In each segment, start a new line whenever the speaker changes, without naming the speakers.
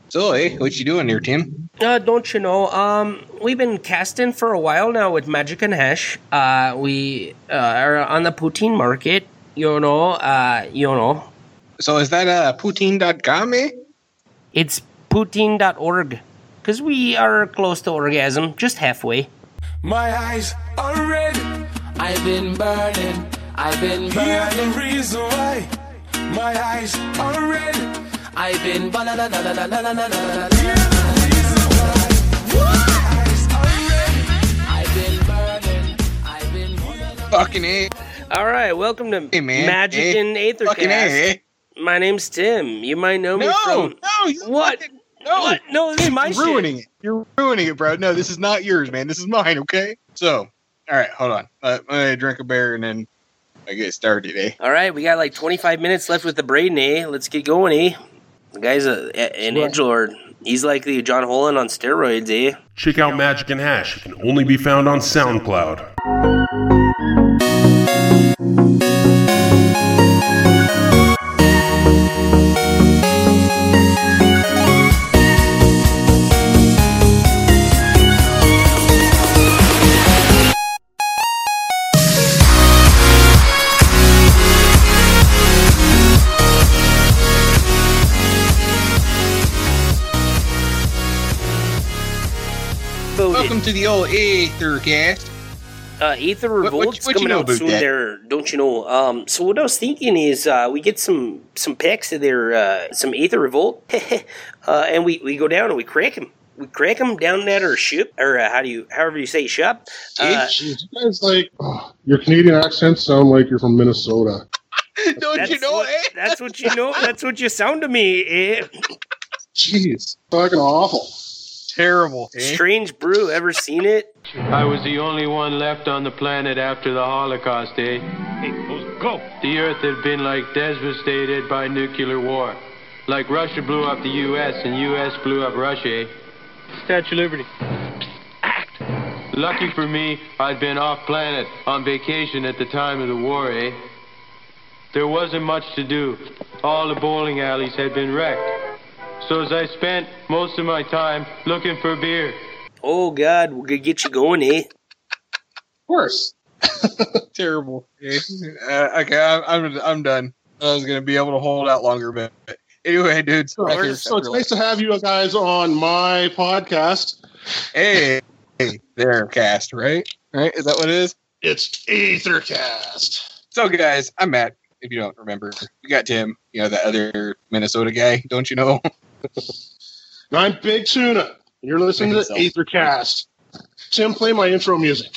So, what you doing there, Tim?
Don't you know, we've been casting for a while now with Magic and Hash. We are on the poutine market, you know.
So is that poutine.com, eh?
It's poutine.org, because we are close to orgasm, just halfway.
My eyes are red. I've been burning. Here's the reason why. My eyes are red. I've been Here's the reason why. My eyes are red. I've been burning.
Fucking A.
All right, welcome to Magic and Aethercast. My name's Tim. You might know me from... What? What? No, this is my shit.
You're ruining it, bro. No, this is not yours, man. This is mine, okay? So, all right, hold on. I'm going to drink a beer and then I get started, eh?
All right, we got like 25 minutes left with the Braden, eh? Let's get going, eh? The guy's an edgelord. He's like the John Holland on steroids, eh?
Check out Magic and Hash. It can only be found on SoundCloud.
Welcome to the old Aethercast.
Aether Revolt's
what
coming
you know
out
about
soon
that?
there, don't you know? So what I was thinking is we get some packs of their some Aether Revolt, and we go down and we crack them. We crack them down at our ship, or however you say shop.
Jeez, you guys your Canadian accents sound like you're from Minnesota.
Don't you know, eh?
That's what you know. That's what you sound to me, eh?
Jeez, fucking awful.
Terrible, eh?
Strange brew. Ever seen it?
I was the only one left on the planet after the Holocaust, eh?
Hey, go!
The Earth had been like devastated by nuclear war. Like Russia blew up the U.S. and U.S. blew up Russia, eh? Statue of Liberty. Act! Lucky for me, I'd been off-planet on vacation at the time of the war, eh? There wasn't much to do. All the bowling alleys had been wrecked. So as I spent most of my time looking for beer.
Oh, God, we're going to get you going, eh?
Of course.
Terrible. Okay, I'm done. I was going to be able to hold out longer, but anyway, dude.
So it's nice to have you guys on my podcast.
Hey, there, cast, right? Right? Is that what it is?
It's Aethercast.
So, guys, I'm Matt. If you don't remember, you got Tim, that other Minnesota guy, don't you know?
And I'm Big Tuna. And you're listening to Aethercast. Tim, play my intro music.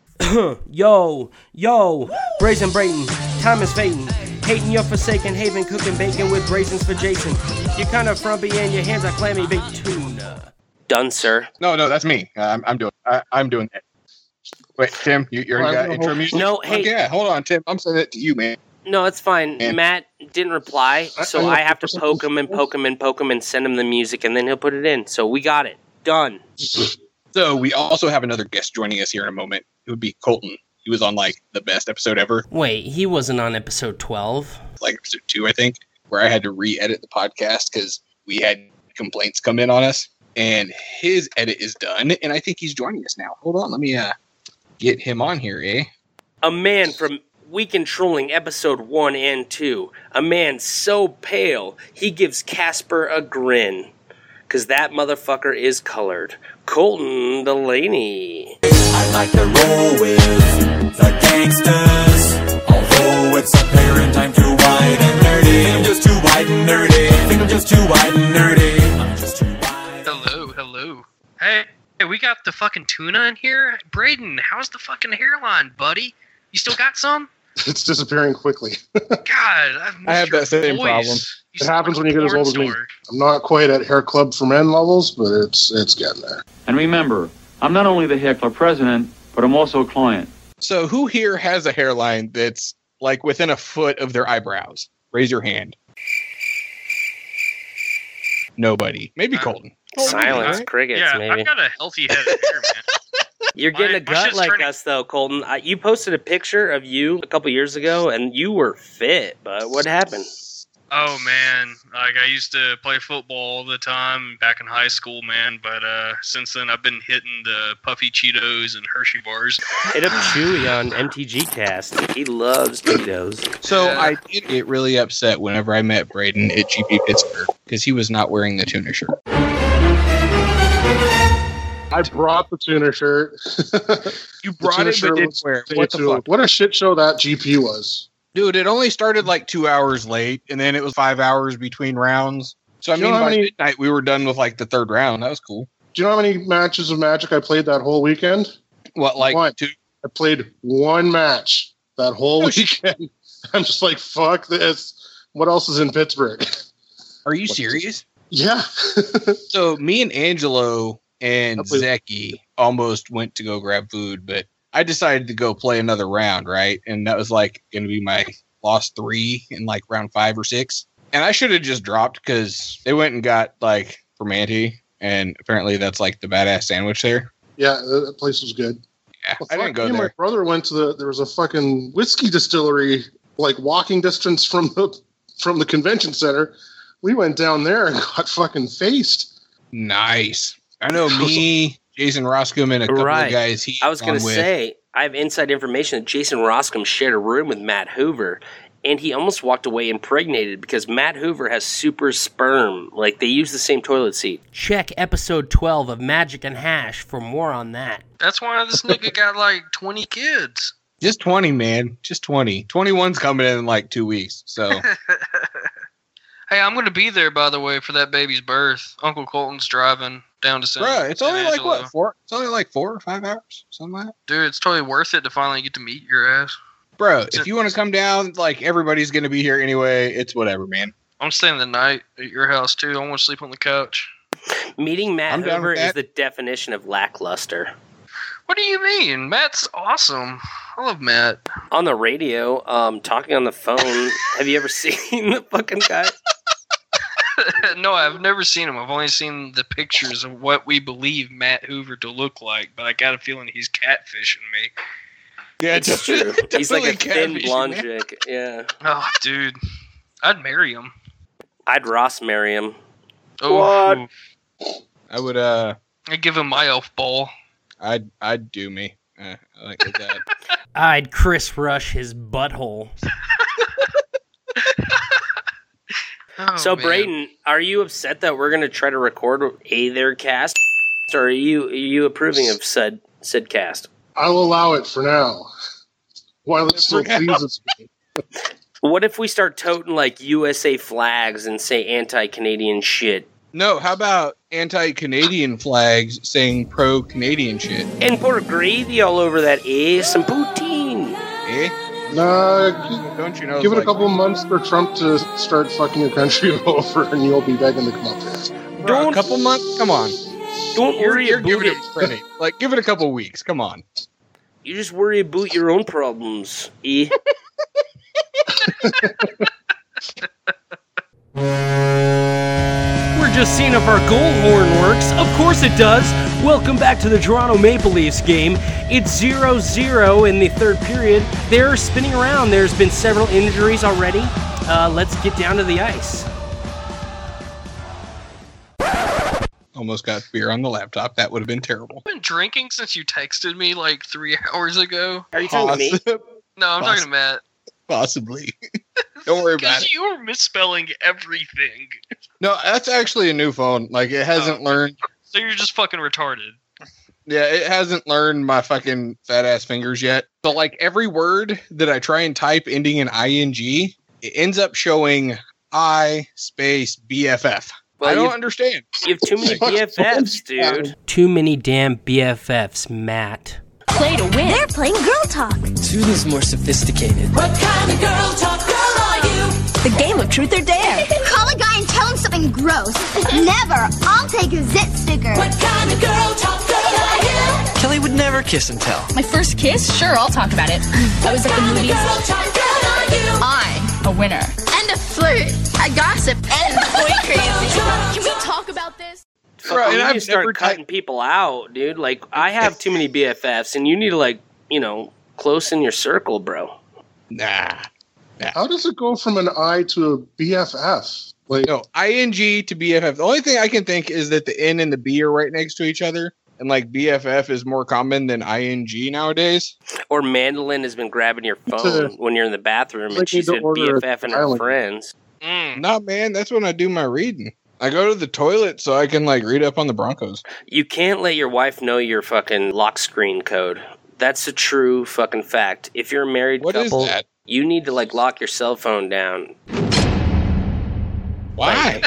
Yo, Brazen Brayton, Thomas Phaeton, hating your forsaken haven, cooking bacon with raisins for Jason. You're kind of frumpy and your hands are clammy, Big Tuna. Done, sir.
No, that's me. I'm doing it. Wait, Tim, you're got intro music?
No, hey.
Okay, hold on, Tim. I'm sending it to you, man.
No, it's fine. Matt didn't reply, so I have to poke him and send him the music, and then he'll put it in. So we got it. Done.
So we also have another guest joining us here in a moment. It would be Colton. He was on, the best episode ever.
Wait, he wasn't on episode 12?
Episode 2, I think, where I had to re-edit the podcast because we had complaints come in on us. And his edit is done, and I think he's joining us now. Hold on, let me get him on here, eh?
A man from Weekend Trolling episode 1 and 2. A man so pale, he gives Casper a grin. Cause that motherfucker is colored. Colton Delaney.
I like to roll with the gangsters. Although it's apparent I'm too wide and nerdy. I'm just too wide and nerdy. I think I'm just too wide and nerdy. I'm just too wide.
Hello. Hey, we got the fucking tuna in here? Braden, how's the fucking hairline, buddy? You still got some?
It's disappearing quickly.
God,
I have that same problem.
It happens when you get as old as me. I'm not quite at Hair Club for Men levels, but it's getting there.
And remember, I'm not only the Hair Club president, but I'm also a client.
So who here has a hairline that's within a foot of their eyebrows? Raise your hand. Nobody. Maybe Colton.
Silence, crickets,
yeah,
maybe.
I've got a healthy head of hair, man.
You're getting a gut like us, though, Colton. You posted a picture of you a couple years ago, and you were fit, but what happened?
Oh man, like I used to play football all the time back in high school, man. But since then, I've been hitting the Puffy Cheetos and Hershey bars.
Hit up Chewy on MTG Cast. He loves Cheetos.
So I did get really upset whenever I met Braden at GP Pittsburgh because he was not wearing the tuna shirt.
I brought the tuna shirt.
You brought it but didn't wear it. What the fuck?
What a shit show that GP was.
Dude, it only started like 2 hours late, and then it was 5 hours between rounds. So, I mean, by midnight, we were done with like the third round. That was cool.
Do you know how many matches of Magic I played that whole weekend?
What, like
one.
2?
I played one match that whole weekend. I'm just like, fuck this. What else is in Pittsburgh?
Are you serious?
Yeah.
So, me and Angelo and Zeki almost went to go grab food, but I decided to go play another round, right? And that was like going to be my lost 3 in like round 5 or 6. And I should have just dropped because they went and got like Fermanti, and apparently that's like the badass sandwich there.
Yeah, that place was good.
Yeah,
well,
I didn't go there.
My brother went to there was a fucking whiskey distillery, like walking distance from the convention center. We went down there and got fucking faced.
Nice. I know me, Jason Roscom, and a couple of guys
I was going to say, I have inside information that Jason Roscom shared a room with Matt Hoover, and he almost walked away impregnated because Matt Hoover has super sperm. Like, they use the same toilet seat. Check episode 12 of Magic and Hash for more on that.
That's why this nigga got like 20 kids.
Just 20, man. Just 20. 21's coming in like 2 weeks, so...
Hey, I'm going to be there, by the way, for that baby's birth. Uncle Colton's driving down to San
Angelo. It's only like,
Angelo.
what, 4? It's only like 4 or 5 hours? Something like that?
Dude, it's totally worth it to finally get to meet your ass.
Bro, if you want to come down, like, everybody's going to be here anyway. It's whatever, man.
I'm staying the night at your house, too. I want to sleep on the couch.
Meeting Matt Hoover is the definition of lackluster.
What do you mean? Matt's awesome. I love Matt.
On the radio, talking on the phone. Have you ever seen the fucking guy?
No, I've never seen him. I've only seen the pictures of what we believe Matt Hoover to look like, but I got a feeling he's catfishing me.
Yeah,
it's true. He's like a thin blonde chick. Yeah.
Oh, dude. I'd marry him.
I'd Ross marry him.
Oh,
what?
I would,
I'd give him my elf ball.
I'd do me. I like that.
I'd Chris Rush his butthole.
Oh,
so,
man.
Brayden, are you upset that we're going to try to record a their cast? Or are you approving of said cast?
I'll allow it for now. While it still pleases me.
What if we start toting like USA flags and say anti-Canadian shit?
No, how about anti-Canadian flags saying pro-Canadian shit?
And pour gravy all over that, eh? Some poutine.
Eh?
Nah,
don't you know?
Give it a couple months for Trump to start fucking your country over, and you'll be begging to come up here.
Bro, a couple months? Come on.
Don't worry
you're
about
giving
it.
it credit. Like, give it a couple weeks. Come on.
You just worry about your own problems, eh? We're just seeing if our goal horn works. Of course it does. Welcome back to the Toronto Maple Leafs game. It's 0-0 in the third period. They're spinning around. There's been several injuries already. Let's get down to the ice.
Almost got beer on the laptop. That would have been terrible.
I've been drinking since you texted me like 3 hours ago.
Are you talking to me?
No, I'm talking to Matt.
Possibly. Don't worry about it.
Because you were misspelling everything.
No, that's actually a new phone. Like, it hasn't learned.
So you're just fucking retarded.
Yeah, it hasn't learned my fucking fat ass fingers yet. So, like, every word that I try and type ending in ing, it ends up showing I space BFF. Well, I don't understand.
You have too many BFFs, dude. Too many damn BFFs, Matt.
Play to win. They're playing Girl Talk.
Tuna's more sophisticated.
What kind of girl talk girl are you? The game of truth or dare. Call a guy and tell him something gross. Never. I'll take a zit sticker. What kind of girl talk girl are you?
Kelly would never kiss and tell.
My first kiss? Sure, I'll talk about it. I was at the movies.
Girl talk girl are you?
I'm a winner.
And a flirt. I gossip. And boy crazy. Can we talk about this?
Bro, you need to start cutting people out, dude. Like, I have too many BFFs, and you need to, like, you know, close in your circle, bro.
Nah.
How does it go from an I to a BFF? Like,
No, ing to BFF. The only thing I can think is that the N and the B are right next to each other. And like BFF is more common than ing nowadays.
Or Mandolin has been grabbing your phone when you're in the bathroom and she's with BFF and her friends.
Nah, man, that's when I do my reading. I go to the toilet so I can like read up on the Broncos.
You can't let your wife know your fucking lock screen code. That's a true fucking fact. If you're a married couple, you need to like lock your cell phone down.
Why?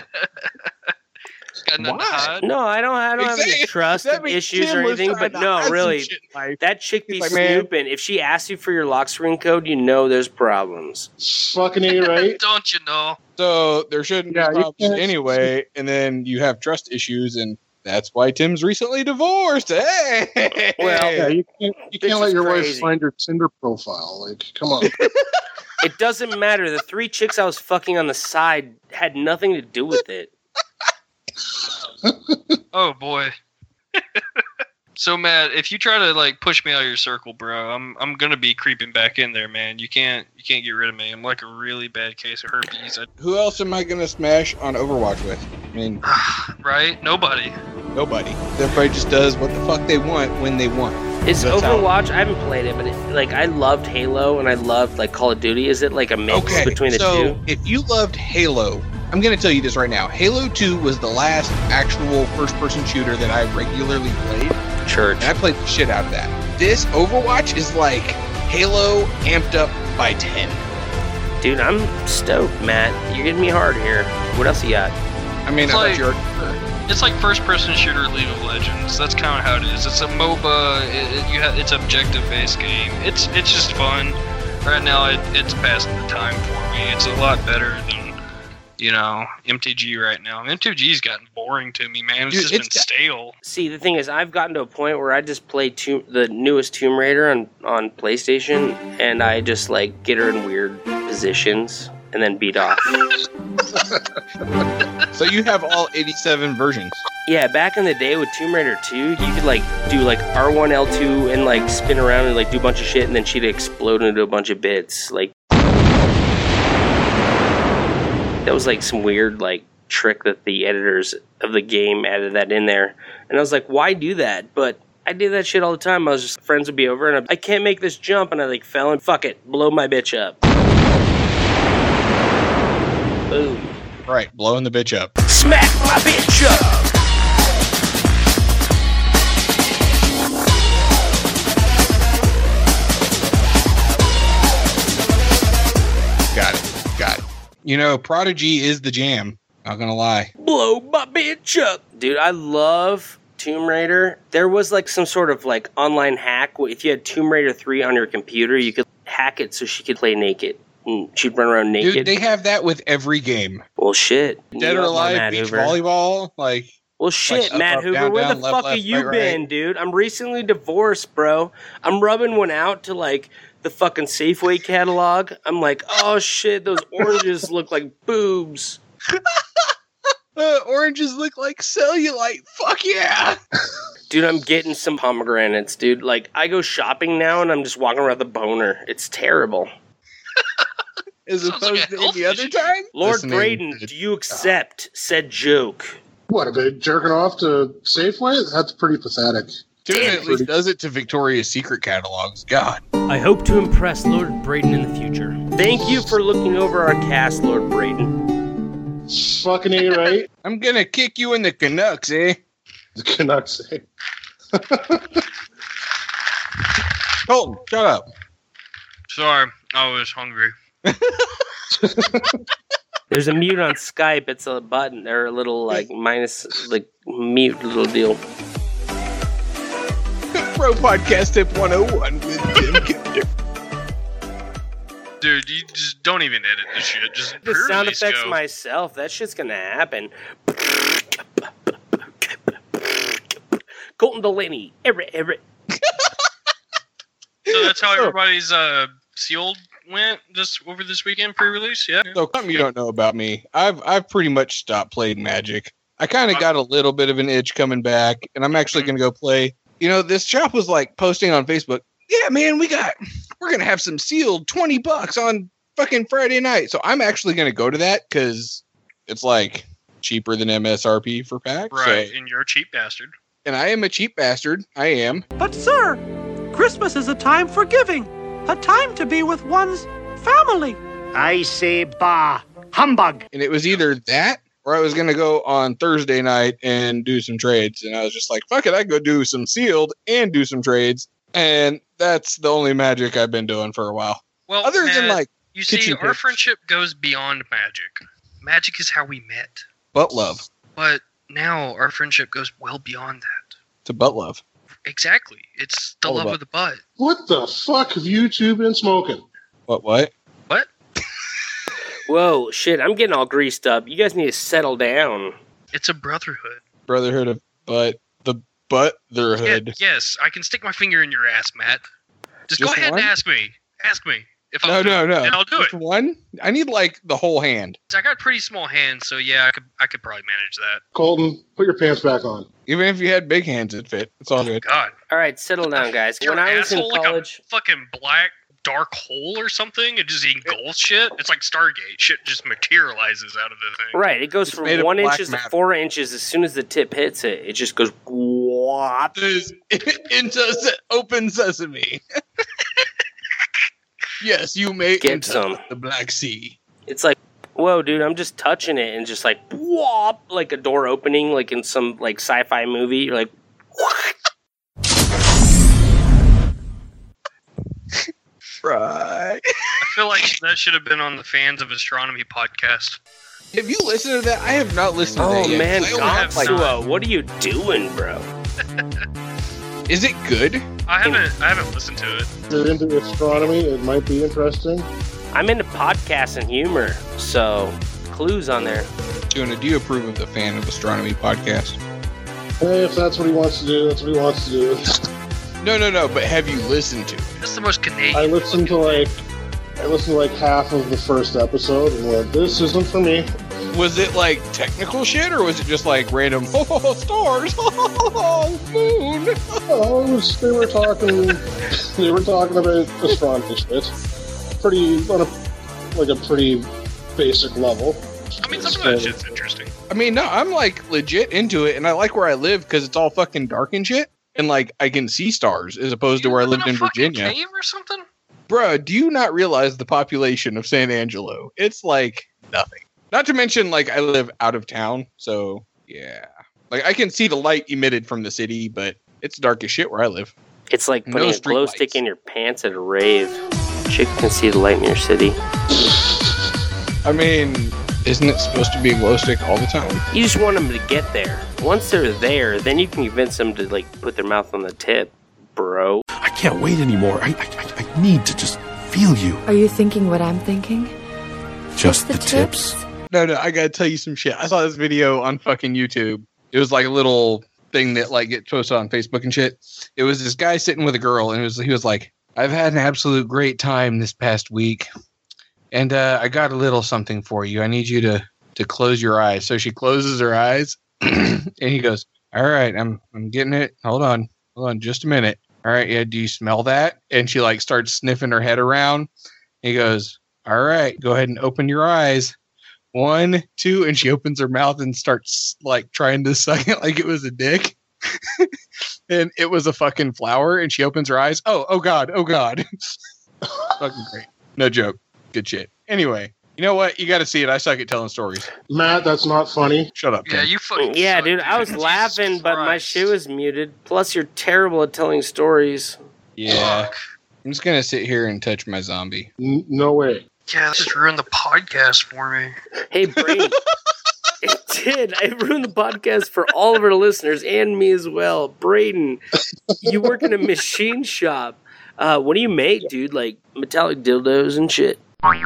Why? No, I don't have any trust issues or anything, but no, really, that chick be snooping. If she asks you for your lock screen code, you know there's problems.
Fucking A, right?
Don't you know?
So there shouldn't be problems anyway, and then you have trust issues, and that's why Tim's recently divorced. Hey!
Well, yeah, you can't let your wife find your Tinder profile. Like, come on.
It doesn't matter. The 3 chicks I was fucking on the side had nothing to do with it.
Oh boy. So Matt, if you try to like push me out of your circle, bro, I'm gonna be creeping back in there, man. You can't get rid of me. I'm like a really bad case of herpes.
Who else am I gonna smash on Overwatch with? I mean,
right? Nobody.
Everybody just does what the fuck they want when they want.
Is Overwatch? I haven't played it, but I loved Halo and I loved like Call of Duty. Is it like a mix between the two?
So if you loved Halo, I'm going to tell you this right now. Halo 2 was the last actual first-person shooter that I regularly played.
Church.
And I played the shit out of that. This Overwatch is like Halo amped up by 10.
Dude, I'm stoked, Matt. You're getting me hard here. What else you got?
I mean,
it's like first-person shooter League of Legends. That's kind of how it is. It's a MOBA. It's objective-based game. It's just fun. Right now, it's passing the time for me. It's a lot better than MTG right now. MTG's gotten boring to me, man. It's been stale.
See, the thing is, I've gotten to a point where I just play the newest Tomb Raider on PlayStation, and I just like get her in weird positions and then beat off.
So you have all 87 versions.
Yeah, back in the day with Tomb Raider 2, you could like do like R1, L2 and like spin around and like do a bunch of shit, and then she'd explode into a bunch of bits. Like, that was like some weird like trick that the editors of the game added that in there. And I was like, why do that? But I did that shit all the time. I was just, friends would be over and I can't make this jump, and I like fell and fuck it, blow my bitch up. Boom.
Right, blowing the bitch up.
Smack my bitch up!
Got it. You know, Prodigy is the jam. Not gonna lie.
Blow my bitch up! Dude, I love Tomb Raider. There was like some sort of like online hack. If you had Tomb Raider 3 on your computer, you could hack it so she could play naked. She'd run around naked.
Dude, they have that with every game.
Well, shit.
Dead or Alive, beach volleyball, like...
Well, shit, like Matt Hoover, where the fuck have you been, dude? I'm recently divorced, bro. I'm rubbing one out to, like, the fucking Safeway catalog. I'm like, oh, shit, those oranges look like boobs.
Oranges look like cellulite. Fuck yeah.
Dude, I'm getting some pomegranates, dude. Like, I go shopping now, and I'm just walking around with a boner. It's terrible.
As opposed to any other time?
Lord Braden, do you accept said joke?
What, a bit jerking off to Safeway? That's pretty pathetic.
Dude, at least does it to Victoria's Secret catalogs. God.
I hope to impress Lord Braden in the future. Thank you for looking over our cast, Lord Braden.
Fucking A, right?
I'm gonna kick you in the Canucks, eh?
The Canucks, eh?
Colton, shut up.
Sorry, I was hungry.
There's a mute on Skype. It's a button or a little like minus like mute little deal.
Pro Podcast Tip 101 with Tim Kinder.
Dude, you just don't even edit this shit. Just
the sound effects myself. That shit's gonna happen. Colton Delaney. Everett.
So that's how everybody's sealed went over this weekend pre-release, yeah.
So something you don't know about me, I've pretty much stopped playing Magic. I kind of got a little bit of an itch coming back, and I'm actually going to go play. You know, this shop was like posting on Facebook, yeah, man, we're going to have some sealed $20 on fucking Friday night. So I'm actually going to go to that because it's like cheaper than MSRP for PAX.
Right,
So,
and you're a cheap bastard.
and I am a cheap bastard. I am.
But, sir, Christmas is a time for giving, a time to be with one's family.
I say, bah, humbug.
And it was either that or I was going to go on Thursday night and do some trades. And I was just like, fuck it, I go do some sealed and do some trades. And that's the only magic I've been doing for a while.
Well,
other than
Matt,
like
you see,
kitchen
our
tips.
friendship goes beyond magic. Magic is how we met.
Butt love.
But now our friendship goes well beyond that.
To butt love.
Exactly. It's the
All
love
about-
of the butt.
What the fuck have you two been smoking?
What?
What?
Whoa, shit, I'm getting all greased up. You guys need to settle down.
It's a brotherhood.
Brotherhood of butt. The butterhood.
Yes, I can stick my finger in your ass, Matt. Just go
Just
ahead
one?
and ask me. Ask me. If
No,
I'll do
no,
it,
no.
and I'll do
Just
it.
one? I need like the whole hand.
I got pretty small hands, so yeah, I could probably manage that.
Colton, put your pants back on.
Even if you had big hands, it'd fit. It's all good.
God,
All right, settle down, guys.
your
When I was in
asshole like
college,
a fucking black dark hole or something. It just engulfs shit. It's like Stargate. Shit just materializes out of the thing.
right, it goes
It's
from
made of
1
black
inches to
matter.
4 inches. As soon as the tip hits it, it just goes whop.
Into open sesame. Yes, you may
Get
enter
some.
the Black Sea.
It's like, whoa, dude, I'm just touching it and just like whop, like a door opening, like in some like sci-fi movie. You're like, what?
Right.
I feel like that should have been on the Fans of Astronomy podcast.
Have you listened to that? I have not listened to
Oh
that yet.
man,
'cause I only have, like,
Gonzua, what are you doing, bro?
is it good?
I haven't listened to it.
If you're into astronomy, it might be interesting.
I'm into podcasts and humor, so clues on there.
Tuna, do you approve of the Fan of Astronomy podcast?
Hey, if that's what he wants to do, that's what he wants to do.
No, but have you listened to it?
That's the most Canadian.
I listened to like half of the first episode and went, this isn't for me.
Was it like technical shit or was it just like random stars, moon?
Oh, they were talking about astronomy shit. Pretty on a pretty basic level.
I mean, some of that shit's interesting.
I mean, no, I'm like legit into it, and I like where I live because it's all fucking dark and shit, and like I can see stars as opposed to where I lived in Virginia.
Cave or something?
Bruh, do you not realize the population of San Angelo? It's like nothing. Not to mention, like, I live out of town, so yeah. Like, I can see the light emitted from the city, but it's dark as shit where I live.
It's like
No
putting a
street
glow
lights.
stick in your pants at a rave. Chick can see the light in your city.
I mean, isn't it supposed to be a glow stick all the time?
You just want them to get there. Once they're there, then you can convince them to like put their mouth on the tip, bro.
I can't wait anymore. I need to just feel you.
Are you thinking what I'm thinking?
Just the tips?
No, I gotta tell you some shit. I saw this video on fucking YouTube. It was like a little thing that like gets posted on Facebook and shit. It was this guy sitting with a girl, and he was like, "I've had an absolute great time this past week, and I got a little something for you. I need you to close your eyes." So she closes her eyes, and he goes, "All right, I'm getting it. Hold on, just a minute. All right, yeah. Do you smell that?" And she like starts sniffing her head around. He goes, "All right, go ahead and open your eyes. 1, 2," and she opens her mouth and starts like trying to suck it like it was a dick. And it was a fucking flower, and she opens her eyes. Oh god. Fucking great. No joke. Good shit. Anyway, you know what? You got to see it. I suck at telling stories.
Matt, that's not funny.
Shut up.
Yeah,
Tim.
you fucking
Yeah,
suck,
dude, I was
Jesus
laughing, but my
Christ.
shit was muted. Plus, you're terrible at telling stories.
Yeah. I'm just gonna sit here and touch my zombie.
No way.
Yeah, this just ruined the podcast for me.
Hey, Brady. It did. I ruined the podcast for all of our listeners and me as well. Braden, you work in a machine shop. What do you make, dude? Like metallic dildos and shit?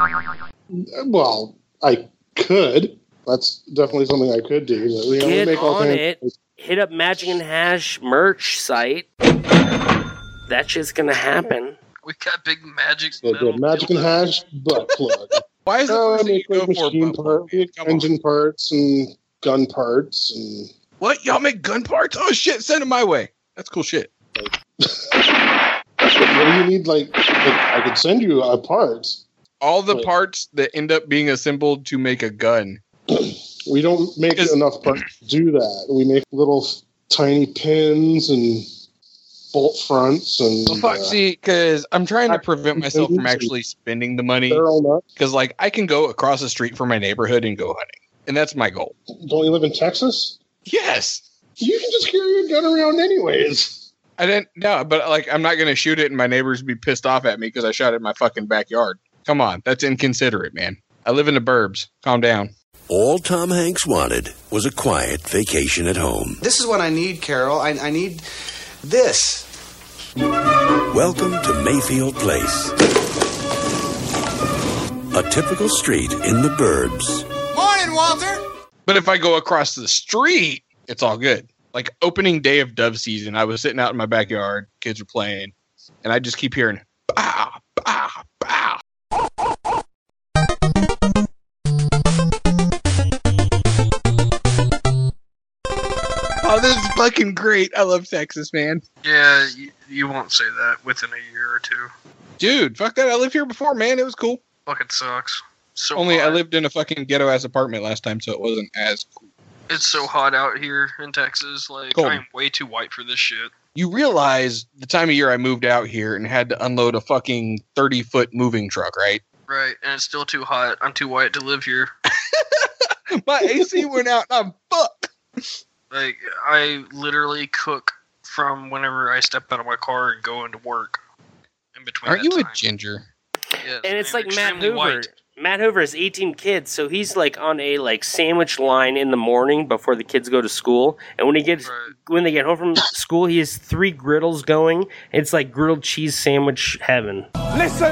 Well, I could. That's definitely something I could do. We
Get
make all
on
kinds
it. Hit up Magic and Hash merch site. That shit's gonna happen.
We got big magic.
of Magic and Hash butt plug.
Why is the
I
first thing
make
you
like
go for
machine
butt
parts,
plug? Come on.
engine parts, and gun parts, and
What? Y'all make gun parts? Oh shit! Send them my way. That's cool shit.
what do you need? Like I could send you parts.
all the parts that end up being assembled to make a gun.
We don't make enough parts to do that. We make little tiny pins and bolt fronts and.
Well, fuck, see, because I'm trying to prevent myself from actually spending the money. Because, like, I can go across the street from my neighborhood and go hunting, and that's my goal.
Don't you live in Texas?
Yes.
You can just carry a gun around anyways.
I didn't know, but like, I'm not going to shoot it, and my neighbors be pissed off at me because I shot it in my fucking backyard. Come on, that's inconsiderate, man. I live in the burbs. Calm down.
All Tom Hanks wanted was a quiet vacation at home.
This is what I need, Carol. I need this.
Welcome to Mayfield Place. A typical street in the burbs.
Morning, Walter.
But if I go across the street, it's all good. Like opening day of dove season, I was sitting out in my backyard, kids were playing, and I just keep hearing, bah, bah, bah. Oh, this is fucking great. I love Texas, man.
Yeah, you won't say that within a year or two.
Dude, fuck that. I lived here before, man. It was cool.
Fucking sucks. So
Only
hot.
I lived in a fucking ghetto-ass apartment last time, so it wasn't as cool.
It's so hot out here in Texas. Like,
Cold.
I'm way too white for this shit.
You realize the time of year I moved out here and had to unload a fucking 30-foot moving truck, right?
Right, and it's still too hot. I'm too white to live here.
My AC went out and I'm fucked.
Like, I literally cook from whenever I step out of my car and go into work. In between
Aren't
that
you
time.
a ginger?
Yes,
And it's
I'm
like Matt
extremely
Hoover.
white.
Matt Hoover has 18 kids, so he's like on a like sandwich line in the morning before the kids go to school. And when they get home from school, he has 3 griddles going. It's like grilled cheese sandwich heaven.
Listen.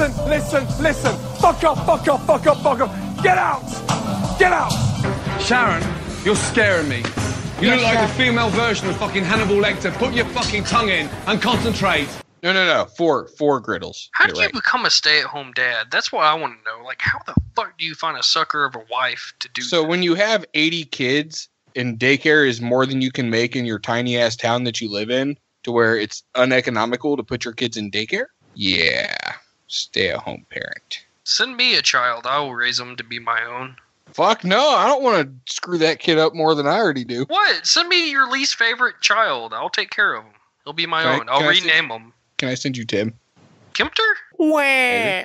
Fuck up. Get out. Sharon, you're scaring me. You look like the female version of fucking Hannibal Lecter. Put your fucking tongue in and concentrate.
No. Four griddles.
How
Get
do
it
you become a stay-at-home dad? That's what I want to know. Like, how the fuck do you find a sucker of a wife to do
So when you have 80 kids and daycare is more than you can make in your tiny ass town that you live in, to where it's uneconomical to put your kids in daycare? Yeah. Stay at home parent.
Send me a child. I will raise them to be my own.
Fuck no, I don't want to screw that kid up more than I already do.
What? Send me your least favorite child. I'll take care of him. He'll be my own. I'll rename him.
Can I send you Tim?
Kimter?
Wah.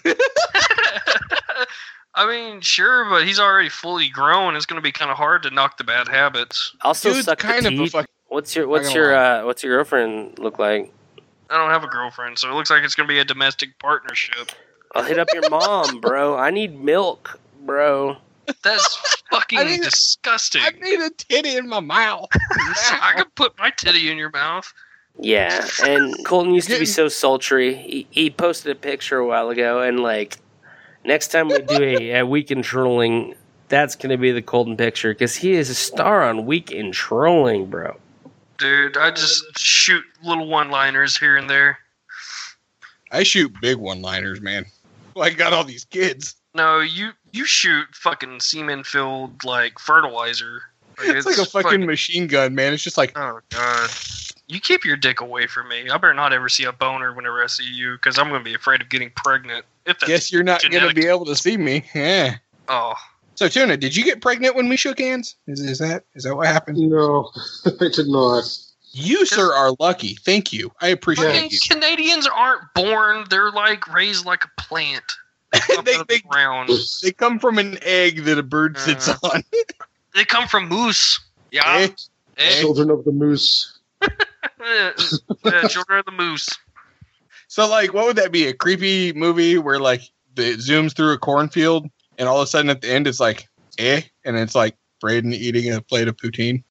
I mean, sure, but he's already fully grown. It's going to be kind of hard to knock the bad habits.
Also
Dude's
suck
kind
the
of a
teeth.
fuck-
What's your girlfriend look like?
I don't have a girlfriend, so it looks like it's going to be a domestic partnership.
I'll hit up your mom, bro. I need milk, bro.
That's fucking disgusting.
I need a titty in my mouth.
I could put my titty in your mouth.
Yeah, and Colton used to be so sultry. He posted a picture a while ago, and like next time we do a Weekend Trolling, that's going to be the Colton picture because he is a star on Weekend Trolling, bro.
Dude, I just shoot little one-liners here and there.
I shoot big one-liners, man. Well, I got all these kids.
No, you shoot fucking semen-filled like fertilizer.
It's like a fucking machine gun, man. It's just like,
oh god. You keep your dick away from me. I better not ever see a boner whenever I see you, because I'm going to be afraid of getting pregnant. If that's
guess you're not going to
genetic.
be able to see me. Yeah.
Oh.
So, Tuna, did you get pregnant when we shook hands? Is that what happened?
No, I did not.
You, sir, are lucky. Thank you. I appreciate
Fucking
you.
Canadians aren't born. They're like raised like a plant. They ground.
They come from an egg that a bird sits on.
They come from moose. Yeah.
Children of the moose.
Children of the moose.
So, like, what would that be? A creepy movie where, like, it zooms through a cornfield and all of a sudden at the end it's like, and it's like Braden eating a plate of poutine?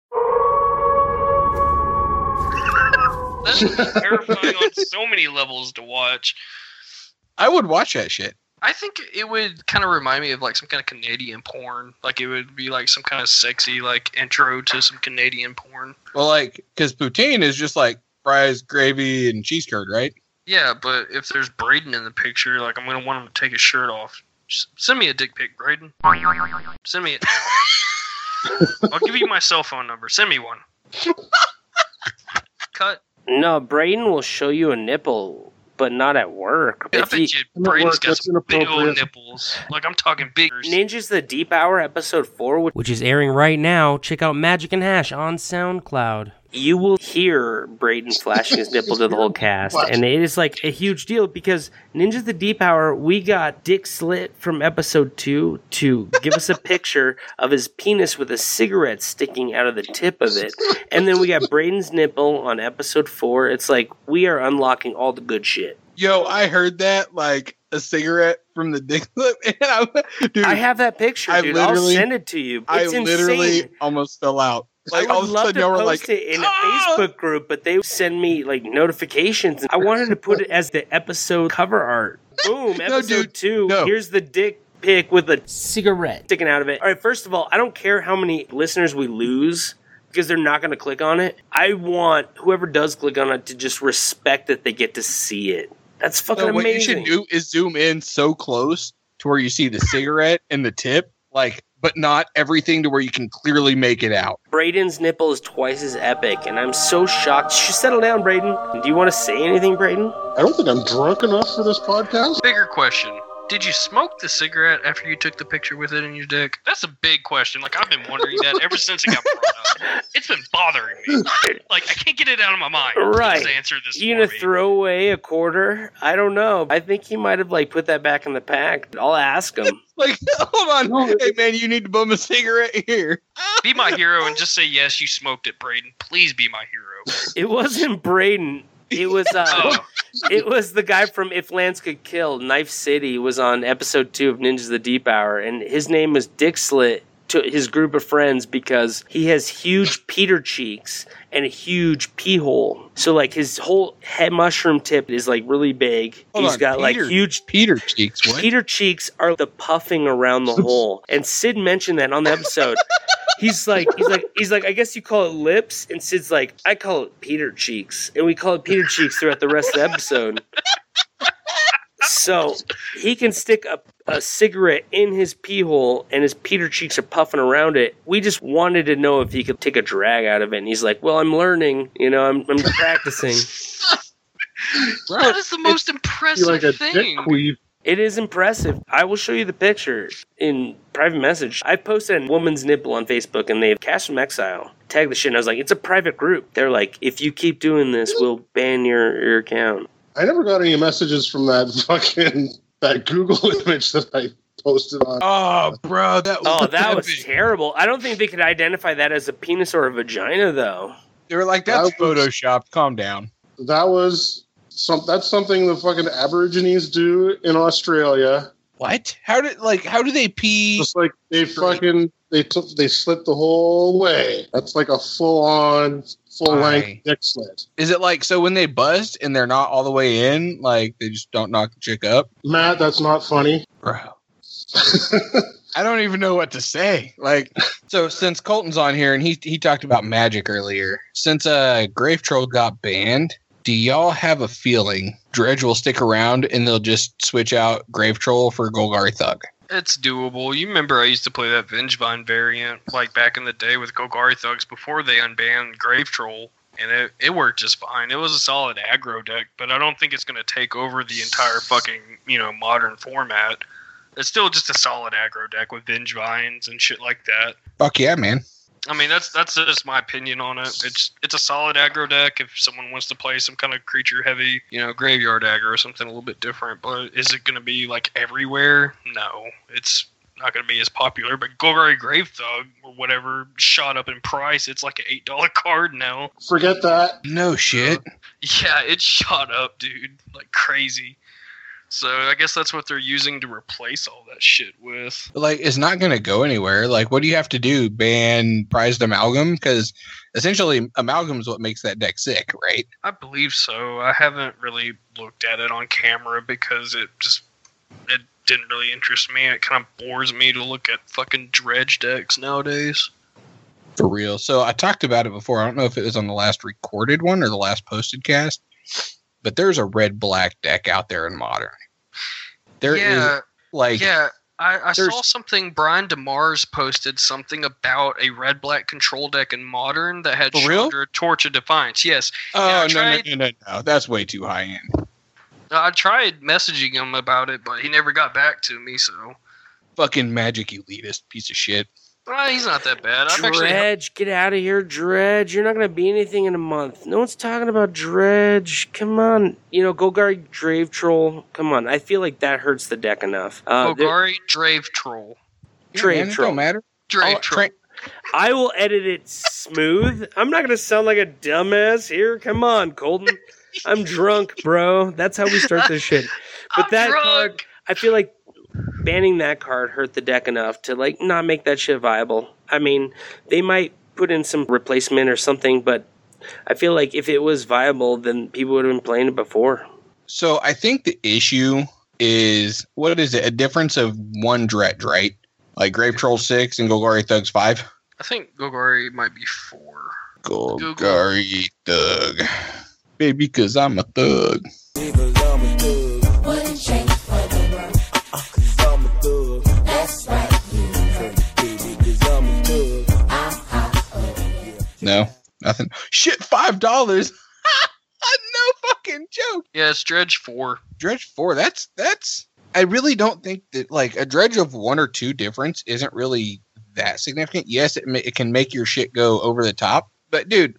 That's terrifying on so many levels to watch.
I would watch that shit.
I think it would kind of remind me of like some kind of Canadian porn. Like it would be like some kind of sexy like intro to some Canadian porn.
Well, like, because poutine is just like fries, gravy, and cheese curd, right?
Yeah, but if there's Braden in the picture, like I'm gonna want him to take his shirt off. Just send me a dick pic, Braden. Send me it now. I'll give you my cell phone number. Send me one. Cut.
No, Braden will show you a nipple but not at work.
I bet you Braden's got some big old nipples. Like, I'm talking big.
Ninjas the Deep Hour, episode 4, which is airing right now. Check out Magic and Hash on SoundCloud. You will hear Braden flashing his nipple to the whole cast, and it is like a huge deal because Ninjas the Deep Hour, we got Dick Slit from episode 2 to give us a picture of his penis with a cigarette sticking out of the tip of it, and then we got Braden's nipple on episode 4. It's like we are unlocking all the good shit.
Yo, I heard that, like, a cigarette from the Dick Slit. Dude,
I have that picture, dude. I'll send it to you. It's
literally
insane.
almost fell out. Like,
I
all
would
of a
love
sudden,
to
y'all were
post
like,
it in a Facebook group, but they send me like notifications. I wanted to put it as the episode cover art. Boom, episode 2. Here's the dick pic with a cigarette sticking out of it. All right, first of all, I don't care how many listeners we lose because they're not going to click on it. I want whoever does click on it to just respect that they get to see it. That's fucking amazing.
What you should do is zoom in so close to where you see the cigarette and the tip, like, but not everything to where you can clearly make it out.
Braden's nipple is twice as epic, and I'm so shocked. Just settle down, Braden. Do you want to say anything, Braden?
I don't think I'm drunk enough for this podcast.
Bigger question. Did you smoke the cigarette after you took the picture with it in your dick? That's a big question. Like, I've been wondering that ever since it got brought up. It's been bothering me. Like, I can't get it out of my mind.
Right.
Please answer this
You
for
gonna
me.
throw away a quarter? I don't know. I think he might have, like, put that back in the pack. I'll ask him.
Like, hold on. Hey, man, you need to bum a cigarette here.
Be my hero and just say, yes, you smoked it, Braden. Please be my hero.
It wasn't Braden. It was it was the guy from If Lance Could Kill. Knife City was on episode 2 of Ninjas the Deep Hour, and his name was Dick Slit to his group of friends because he has huge Peter cheeks and a huge pee hole. So like his whole head mushroom tip is like really big. He's got like huge
Peter cheeks. What?
Peter cheeks are the puffing around the hole. And Sid mentioned that on the episode. He's like, I guess you call it lips, and Sid's like, I call it Peter cheeks, and we call it Peter cheeks throughout the rest of the episode. So he can stick a cigarette in his pee hole, and his Peter cheeks are puffing around it. We just wanted to know if he could take a drag out of it, and he's like, well, I'm learning, I'm practicing.
That is the most impressive
like a
thing.
dick queef.
It is impressive. I will show you the picture in private message. I posted a woman's nipple on Facebook, and they've cast from exile. Tagged the shit, and I was like, it's a private group. They're like, if you keep doing this, we'll ban your account.
I never got any messages from that Google image that I posted on.
Oh, bro, that
was terrible. I don't think they could identify that as a penis or a vagina, though.
They were like, that's photoshopped. Calm down.
That's something the fucking Aborigines do in Australia.
What? How do they pee?
Just like they slit the whole way. That's like a full-length dick slit.
Is it like, so when they bust and they're not all the way in, like they just don't knock the chick up?
Matt, that's not funny.
Bro. I don't even know what to say. Like, so since Colton's on here and he talked about magic earlier, since Grave Troll got banned, do y'all have a feeling Dredge will stick around and they'll just switch out Grave Troll for Golgari Thug?
It's doable. You remember I used to play that Vengevine variant like back in the day with Golgari Thugs before they unbanned Grave Troll, and it worked just fine. It was a solid aggro deck, but I don't think it's going to take over the entire fucking, modern format. It's still just a solid aggro deck with Vengevines and shit like that.
Fuck yeah, man.
I mean, that's just my opinion on it. It's a solid aggro deck if someone wants to play some kind of creature heavy, graveyard aggro or something a little bit different. But is it going to be like everywhere? No, it's not going to be as popular. But Golgari Grave Thug or whatever shot up in price. It's like an $8 card now.
Forget that.
No shit.
Yeah, it shot up, dude, like crazy. So I guess that's what they're using to replace all that shit with.
Like, it's not going to go anywhere. Like, what do you have to do? Ban Prized Amalgam? Because essentially, Amalgam is what makes that deck sick, right?
I believe so. I haven't really looked at it on camera because it didn't really interest me. It kind of bores me to look at fucking Dredge decks nowadays.
For real. So I talked about it before. I don't know if it was on the last recorded one or the last posted cast, but there's a red-black deck out there in Modern.
I saw something. Brian DeMars posted something about a red-black control deck in Modern that had Chandra Torch of Defiance. Yes.
Oh, no. That's way too high end.
I tried messaging him about it, but he never got back to me, so.
Fucking Magic elitist piece of shit.
He's not that bad.
Dredge, get out of here, Dredge. You're not going to be anything in a month. No one's talking about Dredge. Come on. Golgari, Drave Troll. Come on. I feel like that hurts the deck enough.
Golgari, Drave Troll.
Drave Troll.
It don't matter.
Drave Troll.
I will edit it smooth. I'm not going to sound like a dumbass here. Come on, Colton. I'm drunk, bro. That's how we start this shit. But card, I feel like banning that card hurt the deck enough to not make that shit viable. I mean, they might put in some replacement or something, but I feel like if it was viable, then people would have been playing it before.
So I think the issue is, what is it? A difference of 1 Dredge, right? Like Grave Troll 6 and Golgari Thugs 5?
I think Golgari might be 4.
Golgari Thug. Baby, cause I'm a thug. No, nothing. Shit, $5. No fucking joke.
Yeah, it's Dredge 4.
Dredge 4. That's. I really don't think that a dredge of 1 or 2 difference isn't really that significant. Yes, it can make your shit go over the top, but dude,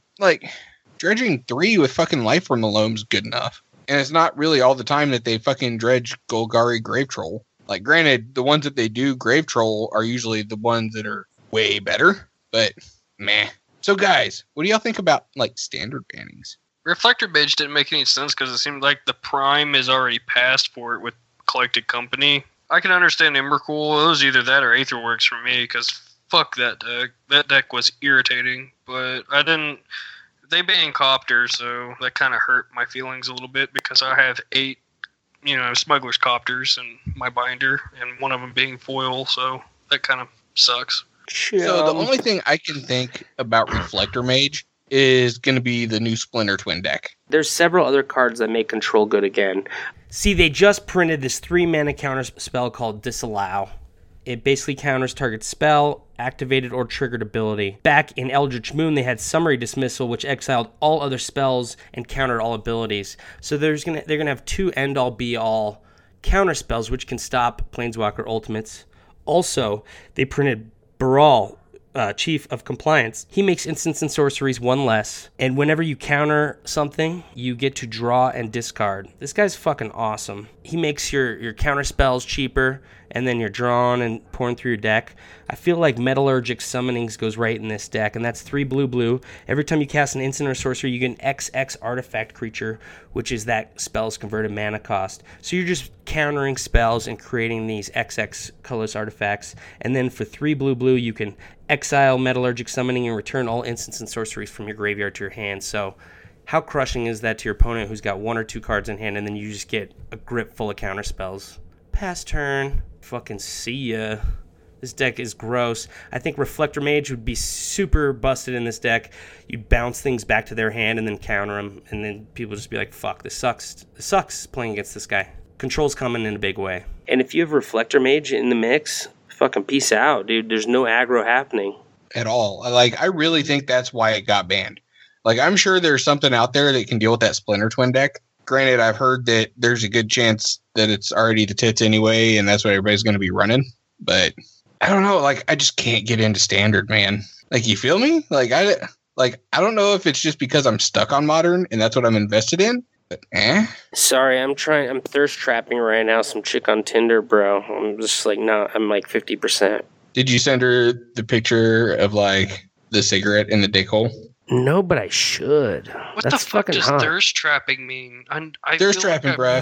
dredging 3 with fucking Life from the Loam's good enough. And it's not really all the time that they fucking dredge Golgari Grave Troll. Granted, the ones that they do Grave Troll are usually the ones that are way better, but meh. So guys, what do y'all think about standard bannings?
Reflector Mage didn't make any sense because it seemed like the prime is already passed for it with Collected Company. I can understand Emrakul. It was either that or Aetherworks for me because fuck that deck. That deck was irritating, but I didn't. They banned Copter, so that kind of hurt my feelings a little bit because I have 8, Smuggler's Copters in my binder, and one of them being foil, so that kind of sucks.
So the only thing I can think about Reflector Mage is going to be the new Splinter Twin deck.
There's several other cards that make control good again. See, they just printed this 3-mana counter spell called Disallow. It basically counters target spell, activated or triggered ability. Back in Eldritch Moon, they had Summary Dismissal, which exiled all other spells and countered all abilities. So they're gonna have 2 end-all be-all counter spells, which can stop Planeswalker Ultimates. Also, they printed Baral, Chief of Compliance. He makes instants and sorceries 1 less, and whenever you counter something, you get to draw and discard. This guy's fucking awesome. He makes your counter spells cheaper, and then you're drawing and pouring through your deck. I feel like Metallurgic Summonings goes right in this deck, and that's 3 blue. Every time you cast an instant or sorcery, you get an XX artifact creature, which is that spell's converted mana cost. So you're just countering spells and creating these XX colorless artifacts, and then for 3 blue, you can exile Metallurgic Summoning and return all instants and sorceries from your graveyard to your hand. So how crushing is that to your opponent who's got 1 or 2 cards in hand, and then you just get a grip full of counter spells? Pass turn. Fucking see ya. This deck is gross. I think Reflector Mage would be super busted in this deck. You bounce things back to their hand and then counter them, and then people just be like, fuck, this sucks. This sucks playing against this guy. Control's coming in a big way. And if you have Reflector Mage in the mix, fucking peace out, dude. There's no aggro happening.
At all. I really think that's why it got banned. I'm sure there's something out there that can deal with that Splinter Twin deck. Granted, I've heard that there's a good chance that it's already the tits anyway, and that's what everybody's going to be running. But I don't know. I just can't get into standard, man. You feel me? I don't know if it's just because I'm stuck on modern and that's what I'm invested in. But
Sorry, I'm thirst trapping right now. Some chick on Tinder, bro. I'm just no. I'm 50%.
Did you send her the picture of the cigarette in the dick hole?
No, but I should.
What the fuck does thirst trapping mean?
Thirst trapping, bruh.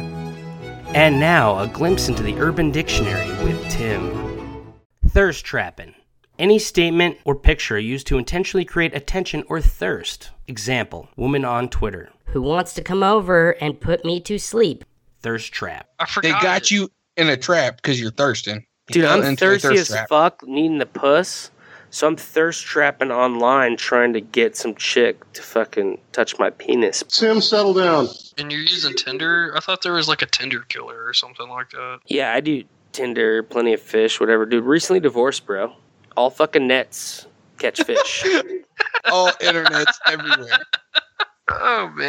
And now, a glimpse into the Urban Dictionary with Tim. Thirst trapping. Any statement or picture used to intentionally create attention or thirst. Example, woman on Twitter.
Who wants to come over and put me to sleep?
Thirst trap.
I forgot.
They got you in a trap because you're thirsting.
Dude, I'm thirsty as fuck, needing the puss. So I'm thirst trapping online trying to get some chick to fucking touch my penis.
Tim, settle down.
And you're using Tinder? I thought there was a Tinder killer or something like that.
Yeah, I do Tinder, plenty of fish, whatever. Dude, recently divorced, bro. All fucking nets catch fish.
All internets everywhere.
Oh, man.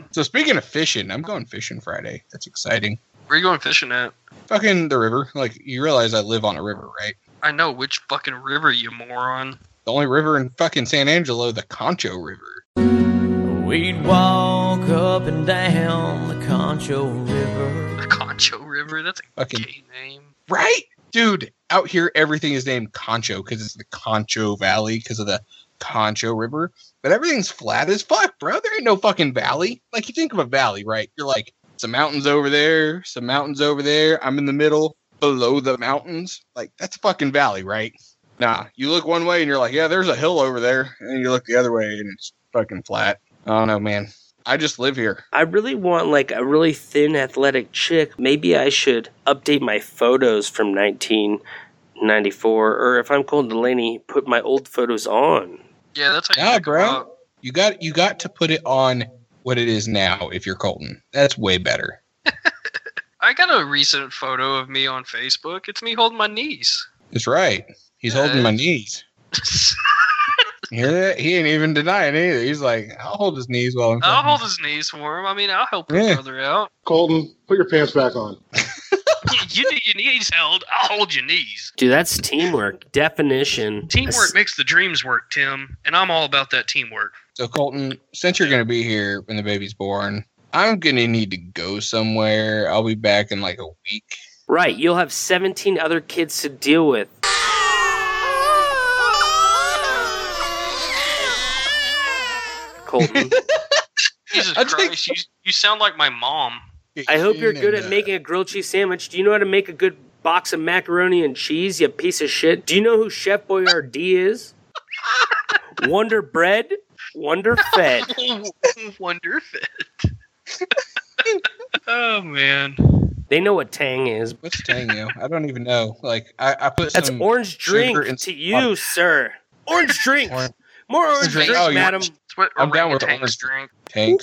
So speaking of fishing, I'm going fishing Friday. That's exciting.
Where are you going fishing at?
Fucking the river. Like, you realize I live on a river, right?
I know. Which fucking river, you moron?
The only river in fucking San Angelo, the Concho River.
We'd walk up and down the Concho River.
The Concho River? That's a
fucking
gay name.
Right? Dude, out here everything is named Concho because it's the Concho Valley because of the Concho River. But everything's flat as fuck, bro. There ain't no fucking valley. Like, you think of a valley, right? You're like, some mountains over there, some mountains over there. I'm in the middle, below the mountains. Like, that's a fucking valley, right? Nah, you look one way and you're like, yeah, there's a hill over there. And then you look the other way and it's fucking flat. I don't know, man. I just live here.
I really want like a really thin athletic chick. Maybe I should update my photos from 1994. Or if I'm Colton Delaney, put my old photos on.
Yeah, that's how you
bro. You got to put it on what it is now if you're Colton. That's way better.
I got a recent photo of me on Facebook. It's me holding my knees.
That's right. He's holding my knees. You hear that? He ain't even denying it either. He's like, I'll hold his knees while I'm
I'll hold his knees for him. I mean, I'll help his brother out.
Colton, put your pants back on.
You need your knees held. I'll hold your knees.
Dude, that's teamwork. Definition.
Teamwork makes the dreams work, Tim. And I'm all about that teamwork.
So, Colton, since you're going to be here when the baby's born, I'm going to need to go somewhere. I'll be back in like a week.
Right. You'll have 17 other kids to deal with. Colton.
Jesus Christ, you sound like my mom.
I hope you're good at making a grilled cheese sandwich. Do you know how to make a good box of macaroni and cheese, you piece of shit? Do you know who Chef Boyardee is? Wonder Bread, Wonder Fed.
Wonder Fed. Oh, man.
They know what Tang is.
What's Tang, yo? I don't even know. Like, I put
That's
some
orange drink
sugar in
to you, sir. Orange drink. More orange drink, madam.
I'm down with the orange drink. Tanks.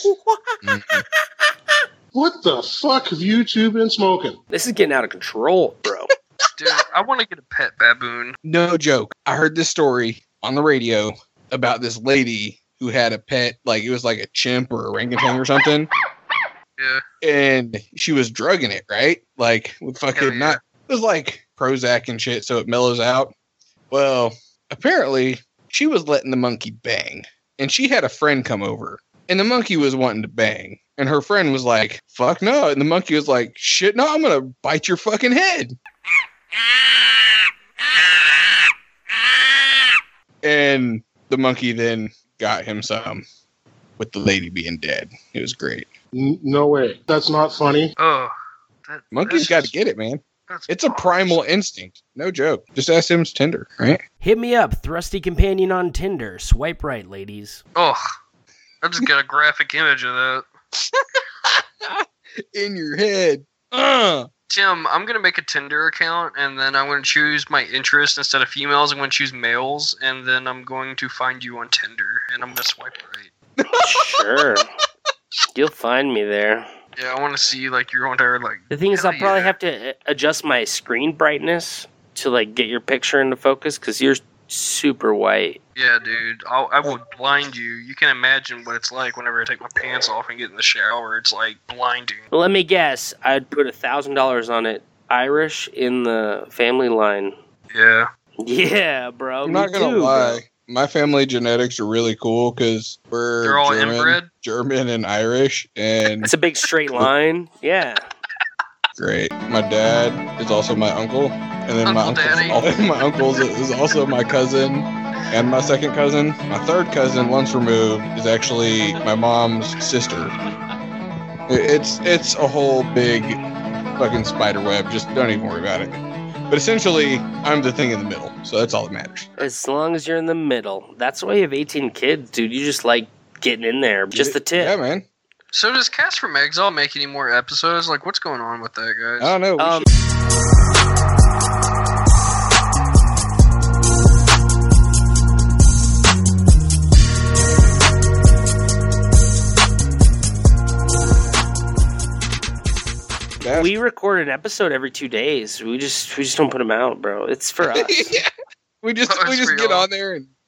What the fuck have you two been smoking?
This is getting out of control, bro.
Dude, I want to get a pet baboon.
No joke. I heard this story on the radio about this lady who had a pet, like it was like a chimp or a orangutan or something.
Yeah.
And she was drugging it, right? Like with fucking it was like Prozac and shit, so it mellows out. Well, apparently she was letting the monkey bang. And she had a friend come over. And the monkey was wanting to bang. And her friend was like, fuck no. And the monkey was like, shit, no, I'm going to bite your fucking head. And the monkey then got him some with the lady being dead. It was great.
No way. That's not funny.
Oh.
Monkey's got to get it, man. It's a primal instinct. No joke. Just ask him, it's Tinder, right?
Hit me up, Thrusty Companion on Tinder. Swipe right, ladies.
Oh, I just got a graphic image of that.
In your head.
Tim, I'm going to make a Tinder account, and then I'm going to choose my interest instead of females. I'm going to choose males, and then I'm going to find you on Tinder, and I'm going to swipe right.
Sure. You'll find me there.
Yeah, I want to see, like, your entire, like...
The thing is, I'll probably have to adjust my screen brightness to, like, get your picture into focus, because you're super white.
Yeah, dude. I will blind you. You can imagine what it's like whenever I take my pants off and get in the shower. It's, like, blinding.
Well, let me guess. I'd put $1,000 on it. Irish in the family line.
Yeah.
Yeah, bro.
I'm not going to lie. Bro. My family genetics are really cool because they're all German and Irish, and
it's a big straight line. Yeah,
great. My dad is also my uncle, and then my uncle is also my cousin and my second cousin. My third cousin, once removed, is actually my mom's sister. It's a whole big fucking spider web. Just don't even worry about it. But essentially, I'm the thing in the middle, so that's all that matters.
As long as you're in the middle. That's why you have 18 kids, dude. You just like getting in there. Just the tip.
Yeah, man.
So does Cast from Exile make any more episodes? Like, what's going on with that, guys?
I don't know.
We record an episode every 2 days. We just don't put them out, bro. It's for us.
Yeah. We just get on there and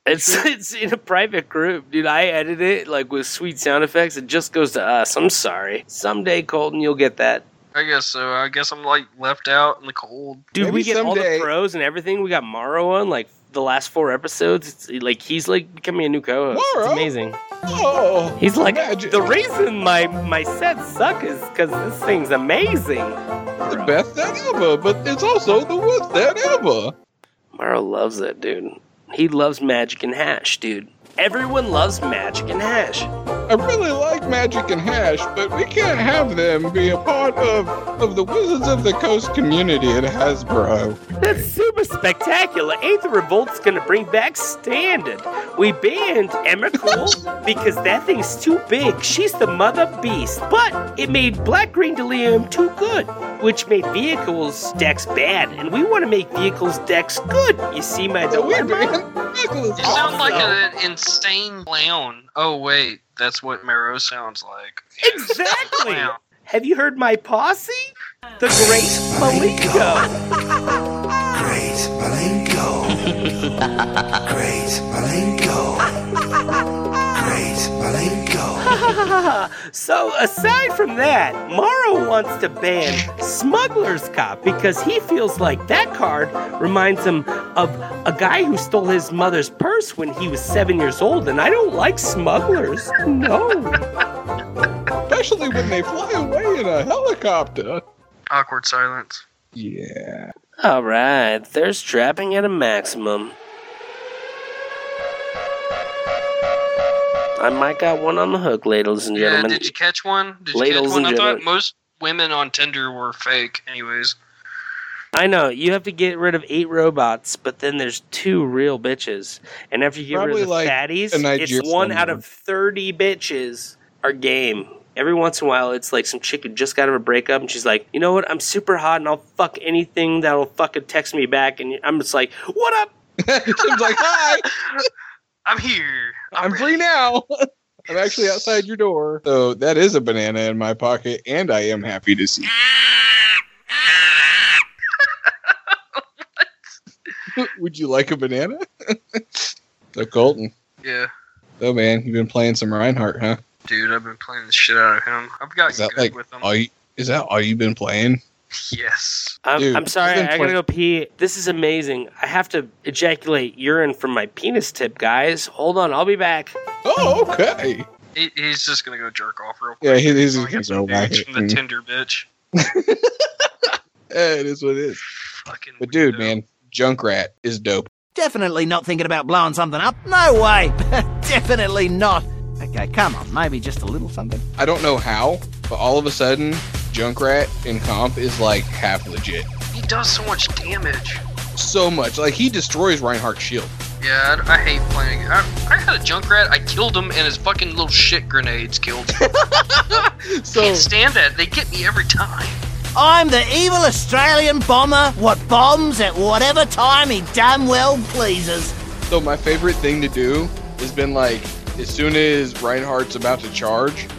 It's in a private group, dude. I edit it like with sweet sound effects. It just goes to us. I'm sorry. Someday, Colton, you'll get that.
I guess so. I guess I'm like left out in the cold.
Dude,
Maybe
we get all the
someday.
pros and everything. We got Morrow on like the last 4 episodes. It's like he's like becoming a new co-host. It's
Morrow?
amazing.
Oh,
He's like,
imagine.
the reason my sets suck is because this thing's amazing.
The best that ever, but it's also the worst that ever.
Morrow loves that, dude. He loves Magic and Hash, dude. Everyone loves Magic and Hash.
I really like Magic and Hash, but we can't have them be a part of the Wizards of the Coast community at Hasbro.
That's super spectacular. Aether Revolt's gonna bring back Standard. We banned Emrakul because that thing's too big. She's the mother beast. But it made Black Green Delirium too good, which made Vehicles decks bad. And we want to make Vehicles decks good. You see my dilemma?
You sound like an insane clown. Oh, wait. That's what Mero sounds like.
Exactly. Have you heard my posse? The Great Malenko.
Great Malenko. Great Malenko. Great Malenko.
So, aside from that, Morrow wants to ban Smuggler's Cop because he feels like that card reminds him of a guy who stole his mother's purse when he was 7 years old, and I don't like smugglers. No.
Especially when they fly away in a helicopter.
Awkward silence.
Yeah.
All right, thirst trapping at a maximum. I might got one on the hook, ladies and
Yeah,
gentlemen.
did you catch one? Did you
Ladles
catch one?
and
I thought
gentlemen.
most women on Tinder were fake anyways.
I know, you have to get rid of 8 robots, but then there's 2 real bitches. And after you get
Probably
rid of the
like
fatties,
a Nigerian
it's 1 out
one.
of 30 bitches are game. Every once in a while, it's like some chick who just got over a breakup, and she's like, you know what, I'm super hot, and I'll fuck anything that'll fucking text me back. And I'm just like, what up?
Tim's like, hi,
I'm here.
I'm free now. I'm actually outside your door. So that is a banana in my pocket, and I am happy to see. Would you like a banana? So Colton.
Yeah.
Oh man, you've been playing some Reinhardt, huh?
Dude, I've been playing the shit out of him. I've gotten
Is that
good
like
with him.
is that all you've been playing?
Yes.
Dude,
I'm sorry,
I've been
I gotta go pee. This is amazing. I have to ejaculate urine from my penis tip, guys. Hold on, I'll be back.
Oh, okay.
He's just gonna go jerk off real quick.
Yeah, he's
Gonna
just
get
gonna
some
go
dudes
back
from the
it.
Tinder bitch.
Yeah, it is what it is. But dude, man, Junkrat is dope.
Definitely not thinking about blowing something up. No way. Definitely not. Okay, come on. Maybe just a little something.
I don't know how, but all of a sudden, Junkrat in comp is like half legit.
He does so much damage.
So much. Like, he destroys Reinhardt's shield.
Yeah, I hate playing. I had a Junkrat. I killed him, and his fucking little shit grenades killed him. Can't stand that. They get me every time.
I'm the evil Australian bomber what bombs at whatever time he damn well pleases.
So my favorite thing to do has been like, as soon as Reinhardt's about to charge,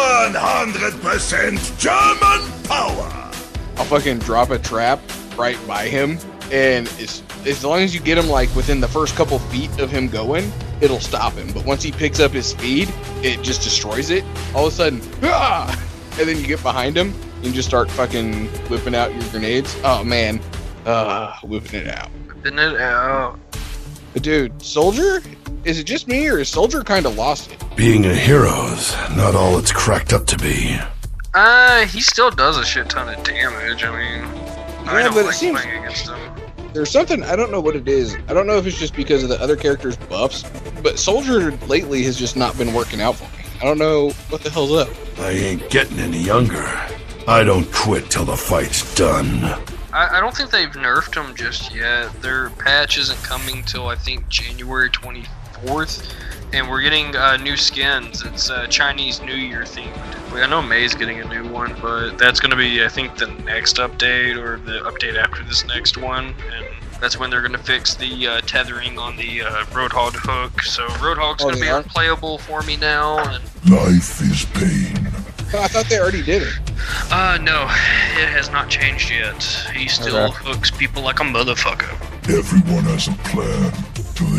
100% German power.
I'll fucking drop a trap right by him, and as long as you get him like within the first couple feet of him going, it'll stop him. But once he picks up his speed, it just destroys it. All of a sudden, ah! And then you get behind him and just start fucking whipping out your grenades. Oh man, whipping it out.
Whipping it out.
But dude, Soldier, is it just me or is Soldier kind of lost it?
Being a hero's not all it's cracked up to be.
He still does a shit ton of damage. I mean, I don't
but it
like
seems
playing against him.
there's something, I don't know what it is. I don't know if it's just because of the other characters' buffs, but Soldier lately has just not been working out for me. I don't know what the hell's up.
I ain't getting any younger. I don't quit till the fight's done.
I don't think they've nerfed him just yet. Their patch isn't coming till I think January 24th, and we're getting new skins. It's Chinese New Year themed. I know May's getting a new one, but that's going to be, I think, the next update or the update after this next one, and that's when they're going to fix the tethering on the Roadhog hook. So Roadhog's going to be unplayable for me now. And
Life is pain.
I thought they already did it.
no, it has not changed yet. He still hooks people like a motherfucker.
Everyone has a plan till they get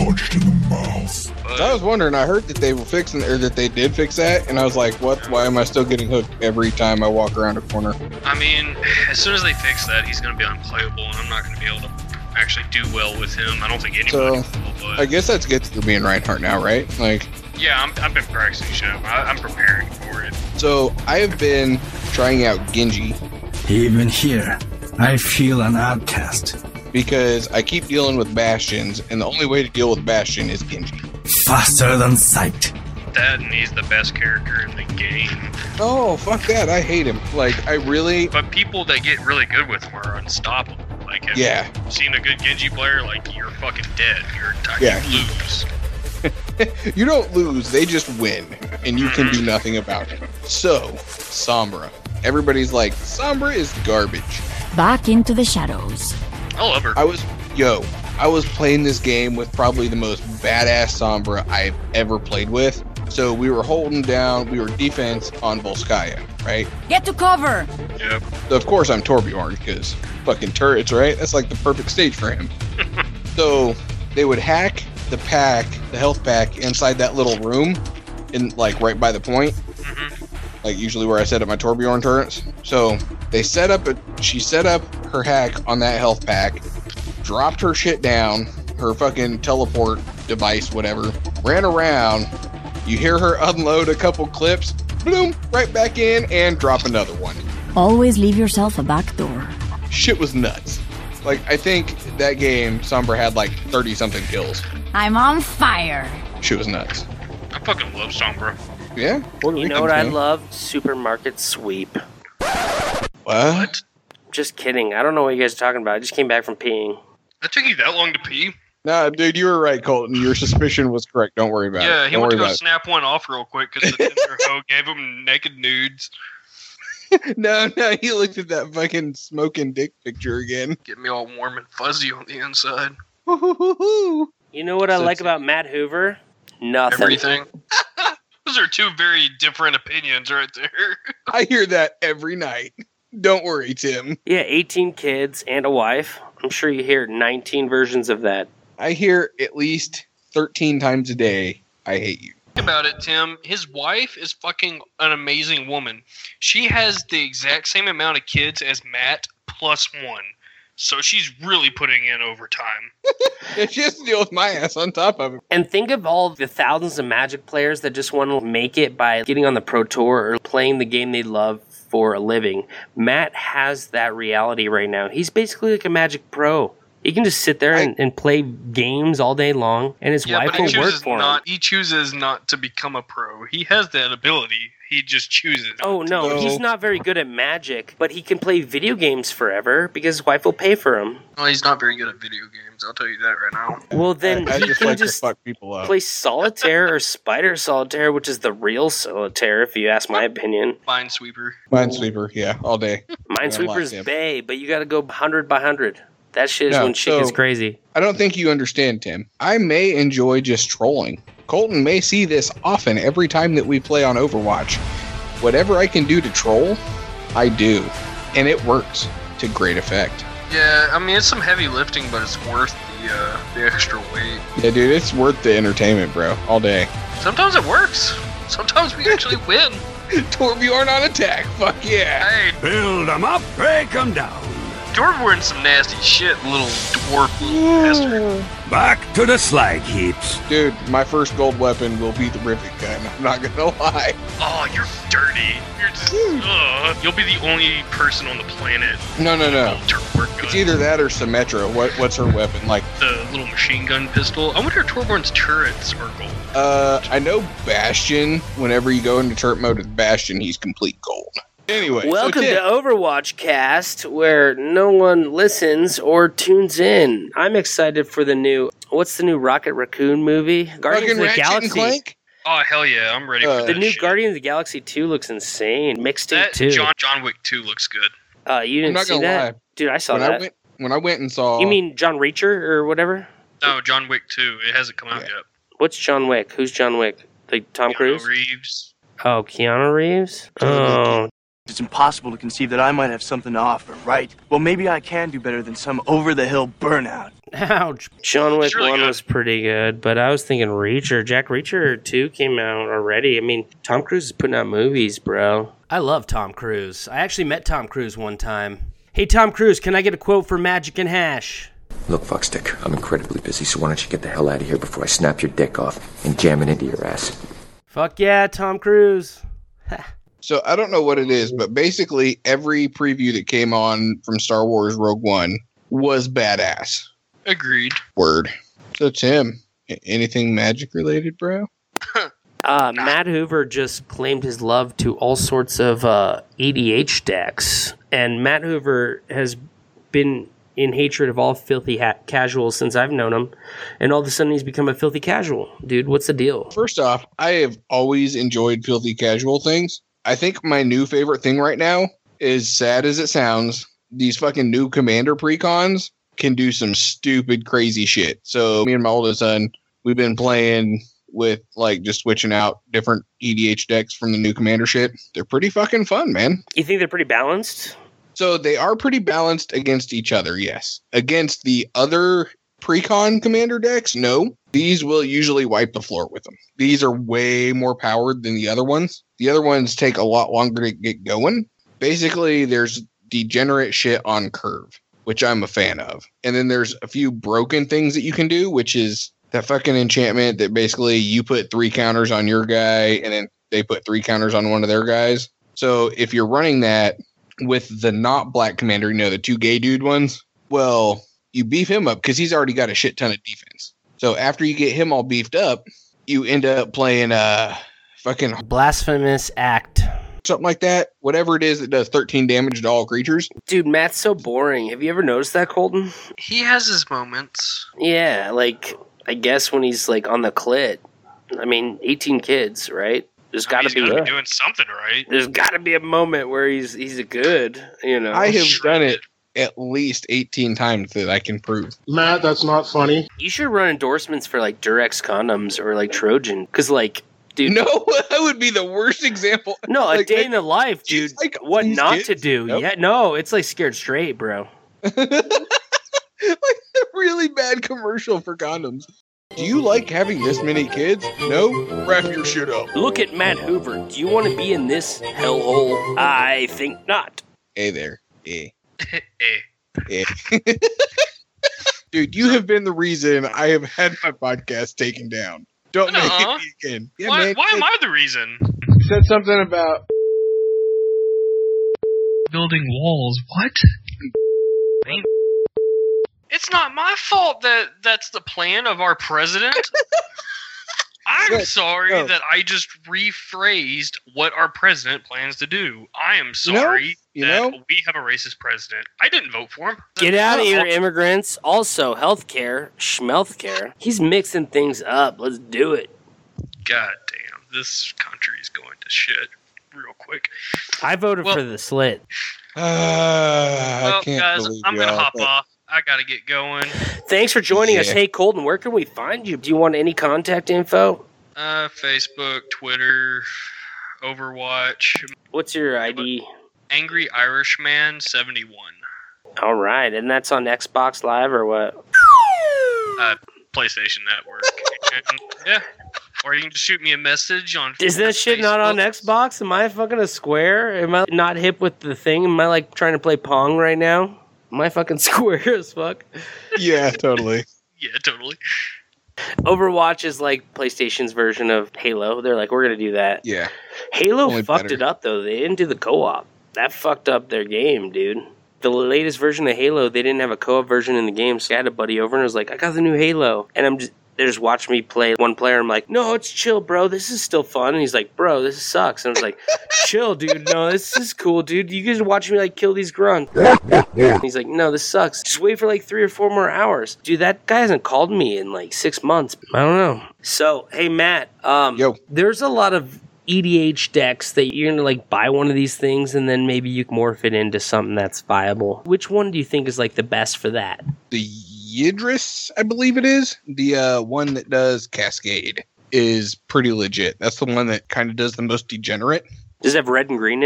punched in the mouth.
I was wondering, I heard that they were fixing, or that they did fix that, and I was like, what? Why am I still getting hooked every time I walk around a corner?
I mean, as soon as they fix that, he's going to be unplayable, and I'm not going to be able to actually do well with him. I don't think anybody will, but...
I guess that's good for being Reinhardt now, right? Like,
yeah, I've been practicing shit. I'm preparing for it.
So, I have been trying out Genji.
Even here, I feel an outcast.
Because I keep dealing with Bastions, and the only way to deal with Bastion is Genji.
Faster than sight.
That, and he's the best character in the game.
Oh, fuck that. I hate him. Like, I really...
But people that get really good with him are unstoppable. Like, have you seen a good Genji player? Like, you're fucking dead. You lose.
You don't lose, they just win, and you can do nothing about it. So, Sombra. Everybody's like, Sombra is garbage.
Back into the shadows.
I love her.
I was playing this game with probably the most badass Sombra I've ever played with. So we were holding down, we were defense on Volskaya, right?
Get to cover!
Yep.
So of course I'm Torbjorn, because fucking turrets, right? That's like the perfect stage for him. So they would hack the health pack inside that little room, like right by the point. Like usually where I set up my Torbjorn turrets. So she set up her hack on that health pack, dropped her shit down, her fucking teleport device, whatever, ran around. You hear her unload a couple clips, boom, right back in and drop another one.
Always leave yourself a back door.
Shit was nuts. Like, I think that game, Sombra had like 30 something kills.
I'm on fire.
Shit was nuts.
I fucking love Sombra.
Yeah? Puerto
You know what I love? Supermarket sweep.
What?
Just kidding. I don't know what you guys are talking about. I just came back from peeing.
That took you that long to pee?
Nah, dude, you were right, Colton. Your suspicion was correct. Don't worry about it.
Yeah, he went to go snap one off real quick because the Tinder hoe gave him naked nudes.
No, he looked at that fucking smoking dick picture again.
Get me all warm and fuzzy on the inside.
You know what I like about Matt Hoover? Nothing.
Everything. Those are two very different opinions right there.
I hear that every night. Don't worry, Tim.
Yeah, 18 kids and a wife. I'm sure you hear 19 versions of that.
I hear at least 13 times a day, I hate you.
Think about it, Tim. His wife is fucking an amazing woman. She has the exact same amount of kids as Matt plus one. So she's really putting in overtime.
She has to deal with my ass on top of it.
And think of all the thousands of Magic players that just want to make it by getting on the Pro Tour or playing the game they love for a living. Matt has that reality right now. He's basically like a Magic Pro. He can just sit there and play games all day long, and his wife will work for him.
He chooses not to become a pro. He has that ability. He just chooses.
Oh, no, he's not very good at Magic, but he can play video games forever because his wife will pay for him.
Well, he's not very good at video games. I'll tell you that right now.
Well, then
I
he
just
can
like
just
to fuck people up.
play Solitaire or Spider Solitaire, which is the real Solitaire, if you ask my opinion.
Minesweeper.
Minesweeper, yeah, all day.
Minesweeper's bae, but you got to go 100 by 100. That shit is when shit gets crazy.
I don't think you understand, Tim. I may enjoy just trolling. Colton may see this often every time that we play on Overwatch. Whatever I can do to troll, I do. And it works to great effect.
Yeah, I mean, it's some heavy lifting, but it's worth the extra weight.
Yeah, dude, it's worth the entertainment, bro. All day.
Sometimes it works. Sometimes we actually win.
Torbjorn on attack. Fuck yeah.
Hey.
Build them up, break them down.
Torbjorn's some nasty shit, little dwarf, little bastard.
Back to the slag heaps.
Dude, my first gold weapon will be the Rivet Gun. I'm not gonna lie.
Oh, you're dirty. You're just, you'll be the only person on the planet.
No. It's either that or Symmetra. What's her weapon? Like
the little machine gun pistol. I wonder if Torbjorn's turrets are gold.
I know Bastion. Whenever you go into turret mode with Bastion, he's complete gold. Anyway,
welcome to Overwatch Cast, where no one listens or tunes in. I'm excited for the new. What's the new Rocket Raccoon movie? Guardians of the Galaxy.
Oh hell yeah, I'm ready for
the new Guardians of the Galaxy 2 looks insane. Mixtape 2.
John Wick 2 looks good.
You didn't see that, dude? I saw that.
When I went and saw.
You mean John Reacher or whatever?
No, John Wick 2. It hasn't come out yet.
What's John Wick? Who's John Wick? Like Tom Cruise?
Reeves.
Oh, Keanu Reeves. Oh.
It's impossible to conceive that I might have something to offer, right? Well, maybe I can do better than some over-the-hill burnout.
Ouch. John Wick
really
1
good.
was pretty good, but I was thinking Reacher. Jack Reacher 2 came out already. I mean, Tom Cruise is putting out movies, bro. I love Tom Cruise. I actually met Tom Cruise one time. Hey, Tom Cruise, can I get a quote for Magic and Hash?
Look, fuckstick, I'm incredibly busy, so why don't you get the hell out of here before I snap your dick off and jam it into your ass?
Fuck yeah, Tom Cruise.
So I don't know what it is, but basically every preview that came on from Star Wars Rogue One was badass.
Agreed.
Word. So Tim, anything magic related, bro?
Matt Hoover just claimed his love to all sorts of EDH decks, and Matt Hoover has been in hatred of all filthy casuals since I've known him, and all of a sudden he's become a filthy casual. Dude, what's the deal?
First off, I have always enjoyed filthy casual things. I think my new favorite thing right now is, sad as it sounds, these fucking new commander precons can do some stupid, crazy shit. So me and my oldest son, we've been playing with like just switching out different EDH decks from the new commander shit. They're pretty fucking fun, man.
You think they're pretty balanced?
So they are pretty balanced against each other, yes. Against the other precon commander decks, no. These will usually wipe the floor with them. These are way more powered than the other ones. The other ones take a lot longer to get going. Basically, there's degenerate shit on curve, which I'm a fan of. And then there's a few broken things that you can do, which is that fucking enchantment that basically you put 3 counters on your guy and then they put 3 counters on one of their guys. So if you're running that with the not black commander, you know, the 2 gay dude ones, well, you beef him up because he's already got a shit ton of defense. So after you get him all beefed up, you end up playing fucking
Blasphemous Act.
Something like that. Whatever it is that does 13 damage to all creatures.
Dude, Matt's so boring. Have you ever noticed that, Colton?
He has his moments.
Yeah, like, I guess when he's, like, on the clit. I mean, 18 kids, right? There's got to be
doing something right.
There's got to be a moment where he's a good, you know.
I have done it at least 18 times that I can prove.
Matt, that's not funny.
You should run endorsements for, like, Durex condoms or, like, Trojan. Because, like, dude.
No, that would be the worst example.
No,
like,
a day in the life, dude.
Like,
what not
kids?
to do.
Nope.
Yeah, no, it's like Scared Straight, bro.
Like a really bad commercial for condoms. Do you like having this many kids? No? Wrap your shit up.
Look at Matt Hoover. Do you want to be in this hellhole? I think not.
Hey there. Hey. Hey. Dude, you have been the reason I have had my podcast taken down. Don't make it me again. Yeah,
why
man,
am I the reason?
You said something about
building walls. What? It's not my fault that that's the plan of our president. I'm sorry that I just rephrased what our president plans to do. I am sorry that we have a racist president. I didn't vote for him.
Get out of here, immigrants. Also, healthcare, schmelthcare. He's mixing things up. Let's do it.
God damn, this country is going to shit real quick.
I voted for the slit.
I can't
guys,
believe
I'm going to
y'all,
hop
but-
off. I got to get going.
Thanks for joining us. Hey, Colton, where can we find you? Do you want any contact info?
Facebook, Twitter, Overwatch.
What's your ID?
Angry Irishman 71.
All right, and that's on Xbox Live or what?
PlayStation Network. And, yeah. Or you can just shoot me a message on
Is that shit not on Xbox? Am I fucking a square? Am I not hip with the thing? Am I like trying to play Pong right now? Am I fucking square as fuck?
Yeah, totally.
Yeah, totally.
Overwatch is like PlayStation's version of Halo. They're like, we're going to do that.
Yeah.
Halo
Only
fucked
better.
it up, though. They didn't do the co-op. That fucked up their game, dude. The latest version of Halo, they didn't have a co-op version in the game, so I had a buddy over and I was like, I got the new Halo. And they just watched me play one player. I'm like, no, it's chill, bro. This is still fun. And he's like, bro, this sucks. And I was like, chill, dude. No, this is cool, dude. You guys watch me like kill these grunts. And he's like, no, this sucks. Just wait for like 3 or 4 more hours. Dude, that guy hasn't called me in like 6 months. I don't know. So, hey, Matt. There's a lot of EDH decks that you're going to like buy one of these things and then maybe you can morph it into something that's viable. Which one do you think is like the best for that?
The Yidris, I believe it is. The one that does Cascade is pretty legit. That's the one that kind of does the most degenerate.
Does it have red and green in it?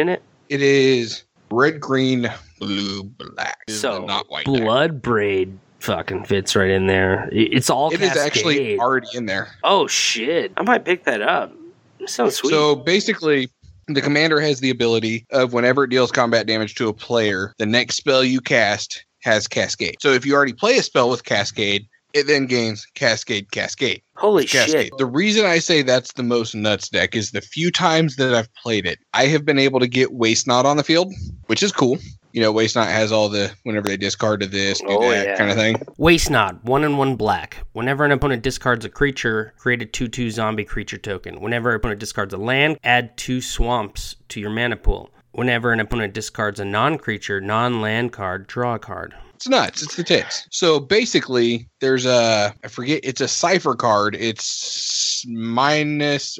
It is red, green, blue, black. It is
So
not white deck.
Blood Braid fucking fits right in there. It's all
It is
Cascade.
actually already in there.
Oh shit! I might pick that up. It sounds sweet.
So basically, the commander has the ability of whenever it deals combat damage to a player, the next spell you cast has Cascade. So if you already play a spell with Cascade, it then gains Cascade.
Holy
Cascade.
shit!
The reason I say that's the most nuts deck is the few times that I've played it, I have been able to get Waste Not on the field, which is cool. You know, Waste Not has all the, whenever they discard to this, do that kind of thing.
Waste Not, 1/1 black. Whenever an opponent discards a creature, create a 2/2 zombie creature token. Whenever an opponent discards a land, add 2 swamps to your mana pool. Whenever an opponent discards a non-creature, non-land card, draw a card.
It's nuts. It's the tits. So basically, there's I forget, it's a cipher card. It's madness.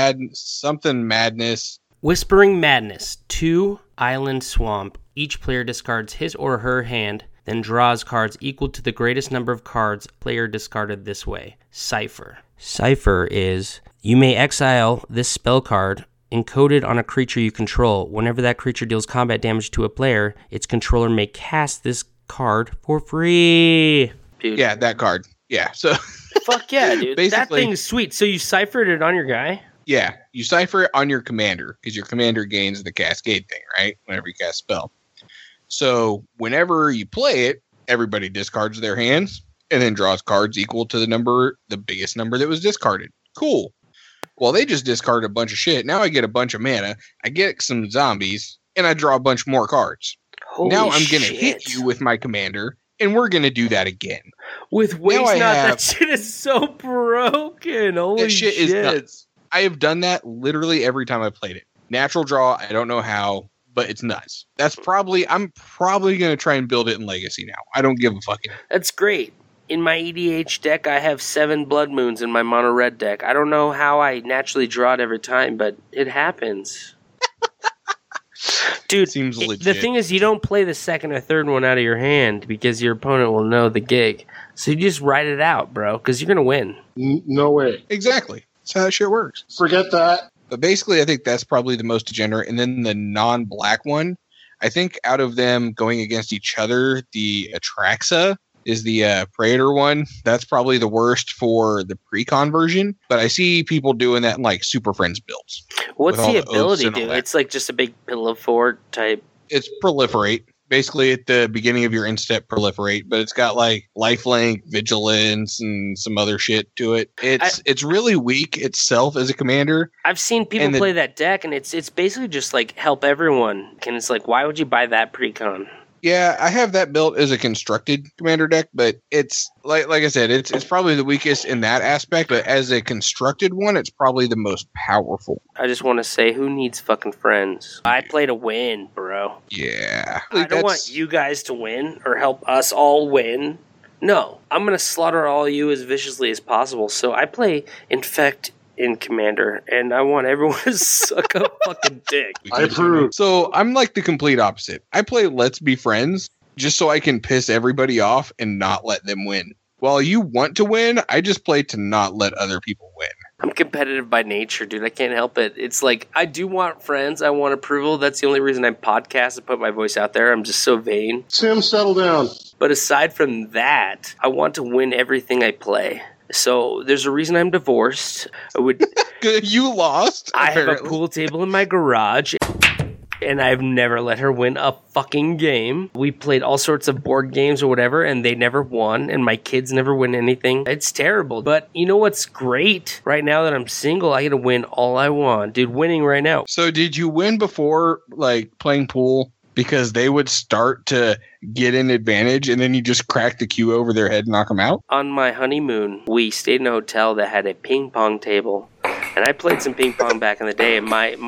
Whispering Madness, 2 island swamp. Each player discards his or her hand, then draws cards equal to the greatest number of cards player discarded this way. Cipher. Cipher is, you may exile this spell card encoded on a creature you control. Whenever that creature deals combat damage to a player, its controller may cast this card for free. Dude.
Yeah, that card. Yeah, so...
Fuck yeah, dude. That thing's sweet. So you ciphered it on your guy?
Yeah, you cipher it on your commander, because your commander gains the Cascade thing, right? Whenever you cast a spell. So whenever you play it, everybody discards their hands, and then draws cards equal to the biggest number that was discarded. Cool. Well, they just discarded a bunch of shit. Now I get a bunch of mana, I get some zombies, and I draw a bunch more cards. Now I'm going to hit you with my commander, and we're going to do that again.
With Waste Not, that shit is so broken. Holy shit.
Is nuts. I have done that literally every time I've played it. Natural draw, I don't know how, but it's nuts. I'm probably going to try and build it in Legacy now. I don't give a fucking...
That's great. In my EDH deck, I have 7 Blood Moons in my mono red deck. I don't know how I naturally draw it every time, but it happens. Dude,
seems legit.
The thing is, you don't play the second or third one out of your hand because your opponent will know the gig. So you just write it out, bro, because you're going to win.
No way.
Exactly. That's how that shit works.
Forget that.
But basically, I think that's probably the most degenerate. And then the non-black one, I think out of them going against each other, the Atraxa is the Praetor one. That's probably the worst for the pre-con version. But I see people doing that in like Super Friends builds.
What's the ability, dude? It's like just a big pillow fort type.
It's proliferate. Basically, at the beginning of your instep, proliferate, but it's got like lifelink, vigilance, and some other shit to it. It's really weak itself as a commander.
I've seen people play that deck, and it's basically just like help everyone. And it's like, why would you buy that pre-con?
Yeah, I have that built as a constructed commander deck, but it's like I said, it's probably the weakest in that aspect. But as a constructed one, it's probably the most powerful.
I just want to say, who needs fucking friends? I play to win, bro.
Yeah,
I don't want you guys to win or help us all win. No, I'm gonna slaughter all you as viciously as possible. So I play Infect in Commander, and I want everyone to suck a fucking dick.
I approve.
So I'm like the complete opposite. I play Let's Be Friends just so I can piss everybody off and not let them win. While you want to win, I just play to not let other people win.
I'm competitive by nature, dude. I can't help it. It's like, I do want friends. I want approval. That's the only reason I podcast and put my voice out there. I'm just so vain.
Tim, settle down.
But aside from that, I want to win everything I play. So there's a reason I'm divorced.
You lost.
I have a pool table in my garage, and I've never let her win a fucking game. We played all sorts of board games or whatever, and they never won, and my kids never win anything. It's terrible. But you know what's great? Right now that I'm single, I get to win all I want. Dude, winning right now.
So did you win before, like, playing pool? Because they would start to get an advantage, and then you just crack the cue over their head and knock them out?
On my honeymoon, we stayed in a hotel that had a ping pong table, and I played some ping pong back in the day. And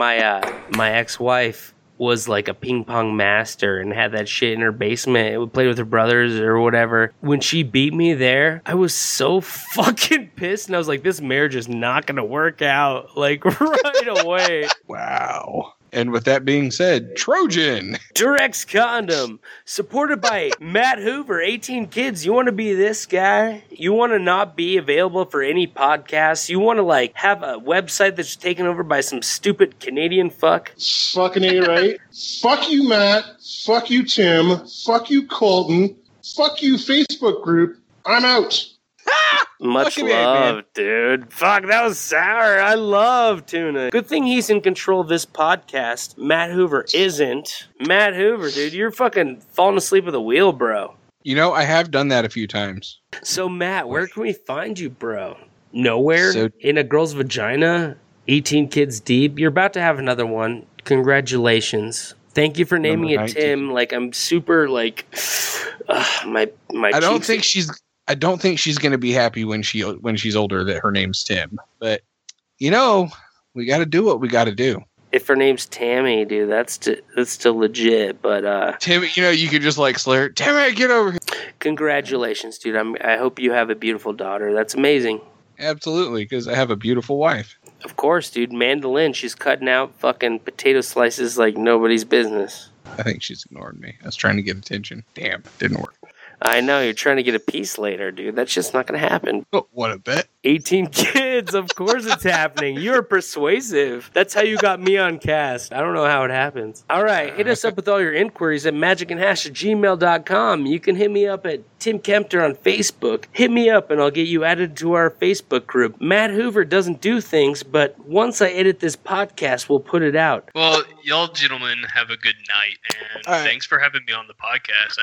my ex-wife was like a ping pong master and had that shit in her basement. We played with her brothers or whatever. When she beat me there, I was so fucking pissed, and I was like, this marriage is not gonna work out, like, right away.
Wow. And with that being said, Trojan.
Durex Condom, supported by Matt Hoover, 18 Kids. You want to be this guy? You want to not be available for any podcasts? You want to, like, have a website that's taken over by some stupid Canadian fuck?
Fucking A, right? Fuck you, Matt. Fuck you, Tim. Fuck you, Colton. Fuck you, Facebook group. I'm out.
Much love, dude. Fuck, that was sour. I love Tuna. Good thing he's in control of this podcast. Matt Hoover isn't. Matt Hoover, dude, you're fucking falling asleep at the wheel, bro.
You know, I have done that a few times.
So, Matt, where can we find you, bro? Nowhere? In a girl's vagina? 18 Kids deep? You're about to have another one. Congratulations. Thank you for naming it Tim. Like, I'm super, like, my
I don't think she's going to be happy when she's older that her name's Tim. But, you know, we got to do what we got to do.
If her name's Tammy, dude, that's still legit. But
Timmy, you know, you could just like slur, Tammy, get over here.
Congratulations, dude. I hope you have a beautiful daughter. That's amazing.
Absolutely, because I have a beautiful wife.
Of course, dude. Mandolin, she's cutting out fucking potato slices like nobody's business.
I think she's ignoring me. I was trying to get attention. Damn, didn't work.
I know, you're trying to get a piece later, dude. That's just not going to happen.
Oh, what a bet.
18 Kids, of course it's happening. You're persuasive. That's how you got me on cast. I don't know how it happens. All right, hit us up with all your inquiries at magicandhash@gmail.com. You can hit me up at Tim Kempter on Facebook. Hit me up and I'll get you added to our Facebook group. Matt Hoover doesn't do things, but once I edit this podcast, we'll put it out.
Well, y'all gentlemen have a good night, and thanks for having me on the podcast.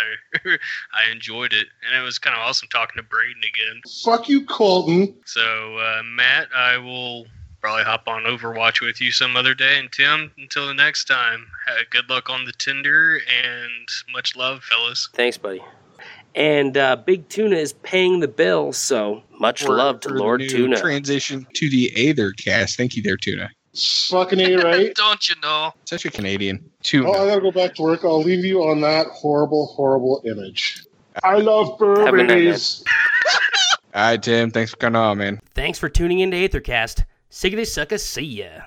I enjoyed it, and it was kind of awesome talking to Braden again.
Fuck you, Colton.
So, Matt, I will probably hop on Overwatch with you some other day. And Tim, until the next time, good luck on the Tinder, and much love, fellas.
Thanks, buddy. And Big Tuna is paying the bill, so much love to Lord Tuna.
Transition to the Aether cast. Thank you there, Tuna.
Fucking A, right?
Don't you know?
Such a Canadian. Tuna.
Oh, I gotta go back to work. I'll leave you on that horrible, horrible image. I love Burberry's.
All right, Tim. Thanks for coming on, man.
Thanks for tuning into Aethercast. Siggity sucka, see ya.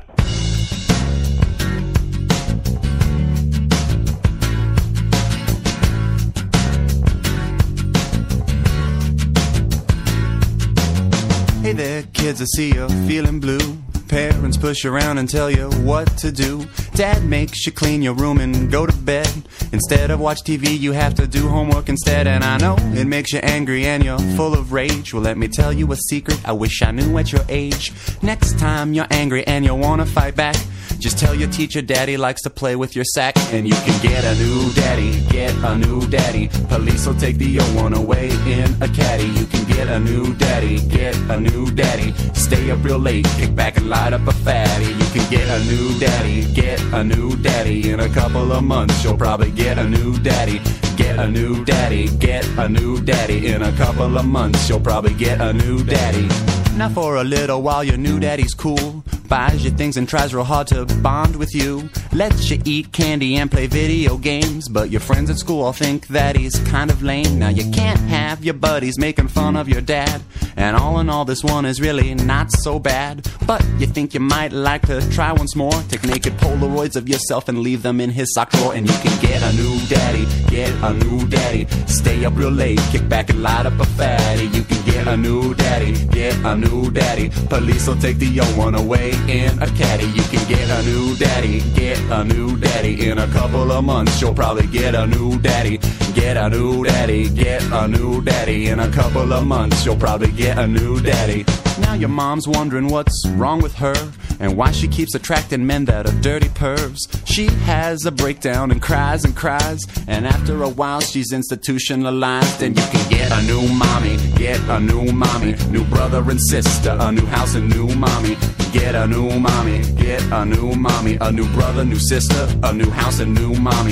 Hey there, kids, I see you're feeling blue. Parents push around and tell you what to do. Dad makes you clean your room and go to bed. Instead of watch TV, you have to do homework instead. And I know it makes you angry and you're full of rage. Well, let me tell you a secret I wish I knew at your age. Next time you're angry and you want to fight back, just tell your teacher daddy likes to play with your sack. And you can get a new daddy, get a new daddy. Police will take the old one away in a caddy. You can get a new daddy, get a new daddy. Stay up real late, kick back and light up a fatty. You can get a new daddy, get a new daddy. In a couple of months you'll probably get a new daddy. Get a new daddy, get a new daddy. In a couple of months you'll probably get a new daddy. Now for a little while your new daddy's cool. Buys you things and tries real hard to bond with you. Lets you eat candy and play video games. But your friends at school all think that he's kind of lame. Now you can't have your buddies making fun of your dad. And all in all this one is really not so bad. But you think you might like to try once more. Take naked Polaroids of yourself and leave them in his sock drawer. And you can get a new daddy, get a new daddy. Stay up real late, kick back and light up a fatty. You can get a new daddy, get a new daddy. Police will take the old one away in a caddy. You can get a new daddy, get a new daddy. In a couple of months you'll probably get a new daddy. Get a new daddy, get a new daddy. In a couple of months you'll probably get a new daddy. Now your mom's wondering what's wrong with her and why she keeps attracting men that are dirty pervs. She has a breakdown and cries, and after a while she's institutionalized. And you can get a new mommy, get a new mommy. New brother and sister, a new house and new mommy. Get a new mommy, get a new mommy. A new brother, new sister, a new house and new mommy.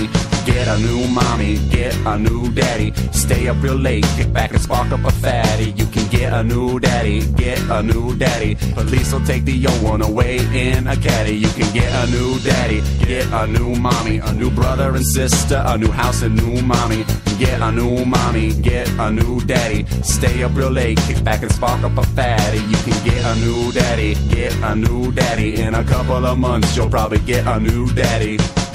Get a new mommy, get a new daddy. Stay up real late, kick back and spark up a fatty. You can get a new daddy, get a new daddy. Police will take the old one away in a caddy. You can get a new daddy, get a new mommy, a new brother and sister, a new house and new mommy. Get a new mommy, get a new daddy. Stay up real late, kick back and spark up a fatty. You can get a new daddy, get a new daddy. In a couple of months you'll probably get a new daddy.